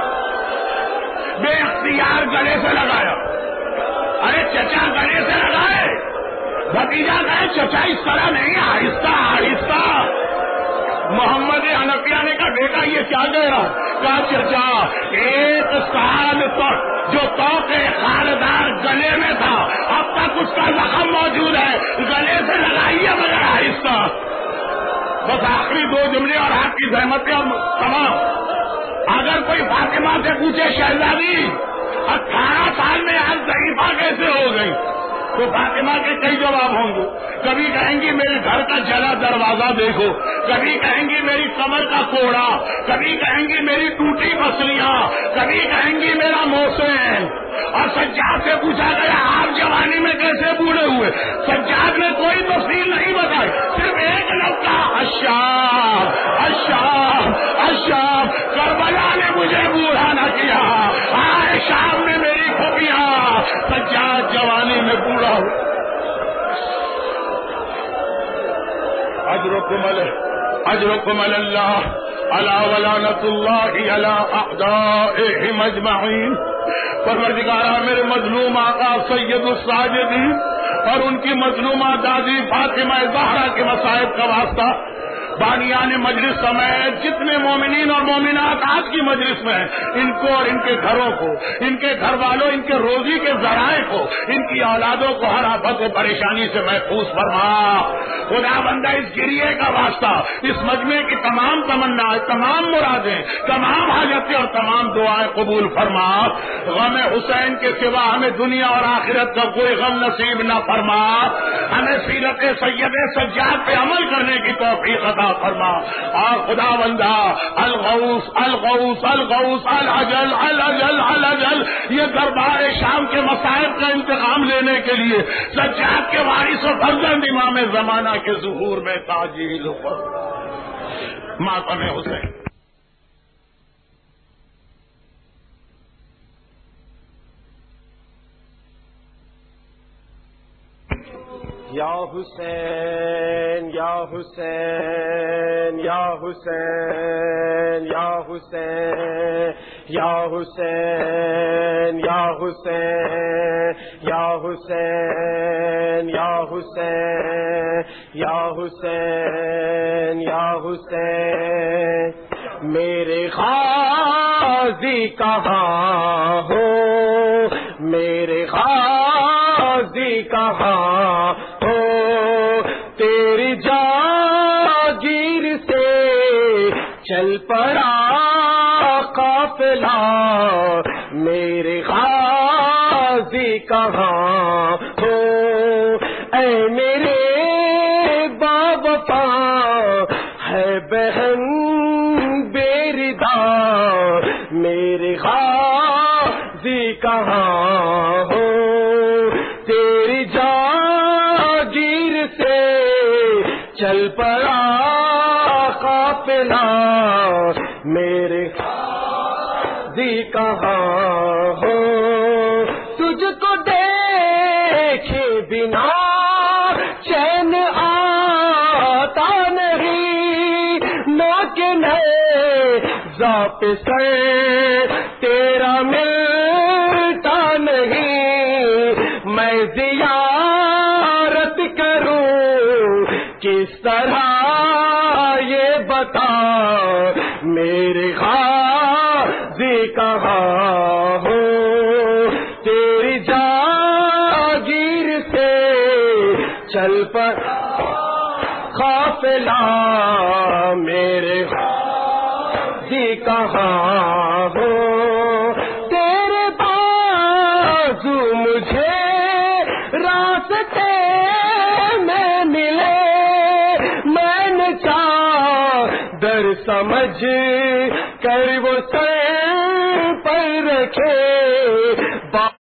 بے اختیار گلے سے لگایا. ارے چچا گلے سے لگائے, بھتیجا گئے, چچا اس طرح نہیں, آہستہ آہستہ. محمد حنفیہ نے کہا بیٹا یہ کیا کہہ رہا؟ کہا چچا ایک سال تک جو توق خالدار گلے میں تھا اب تک اس کا زخم موجود ہے, گلے سے لگائیے مگر آہستہ. بس آخری دو جملے اور آپ کی زحمتیں تمام. اگر کوئی فاطمہ سے پوچھے شہزادی اٹھارہ سال میں آج ضعیفہ کیسے ہو گئی, تو فاطمہ کے کئی جواب ہوں گے. کبھی کہیں گی میرے گھر کا جلا دروازہ دیکھو, کبھی کہیں گی میری کمر کا کوڑا, کبھی کہیں گی میری ٹوٹی مچھلیاں, کبھی کہیں گی میرا موسم. اور سجاد سے پوچھا گیا آپ جوانی میں کیسے بوڑھے ہوئے؟ سجاد نے کوئی تفصیل نہیں بتائی, صرف ایک لفظ کہا اشاب اشاب اشاب. کربلا نے مجھے بوڑھا نہ کیا, آئے شام میں میری پھوپھیاں. سجاد جوانی میں بوڑھا ہو. اجرکم اجرکم اللہ الا ولعنۃ اللہ علی اعدائہم اجمعین۔ پروردگارا میرے مظلوم آقا سید الساجدین اور ان کی مظلومہ دادی فاطمہ زہرا کے مصائب کا واسطہ بانیان مجلس سمیت جتنے مومنین اور مومنات آج کی مجلس میں ہیں، ان کو اور ان کے گھروں کو، ان کے گھر والوں، ان کے روزی کے ذرائع کو، ان کی اولادوں کو ہر آفت و پریشانی سے محفوظ فرما۔ خدا بندہ اس گریے کا واسطہ اس مجمع کی تمام تمنا، تمام مرادیں، تمام حاجتیں اور تمام دعائیں قبول فرما۔ غم حسین کے سوا ہمیں دنیا اور آخرت کا کوئی غم نصیب نہ فرما۔ ہمیں سیرت سید سجاد پہ عمل کرنے کی توفیق عطا فرما۔ اور خدا بندہ الغوث الغوث الغوث العجل العجل العجل یہ دربار شام کے مصائب کا انتقام لینے کے لیے سجاد کے وارث و فرزند امام زمانہ کے ظہور میں تعجیل فرما۔ ماتم حسین یا حسین یا حسین یا حسین یا حسین یا حسین یا حسین یا حسین یا حسین یا حسین یا حسین میرے غازی کہاں ہو، میرے غازی کہاں ہو، تیری جاگیر سے چل پڑا قافلہ، میرے غازی کہاں ہو، اے میرے باوفا ہے بہن بیردا، میرے غازی کہاں ہو، تیری جاگیر سے چل پڑا قافلہ، میرے غازی کہاں ہو، تجھ کو دیکھے بنا چین آتا نہیں، ناکن ہے ذات سر تیرا ملتا نہیں، میں زیارت کروں کس طرح یہ بتا، میرے غازی کہاں ہو، تیری جاگیر سے چل پر قافلہ، میرے غازی کہاں ہو، تیرے بازو مجھے راستے میں ملے، میں نے چادر سمجھ کر وہ سر پر رکھے۔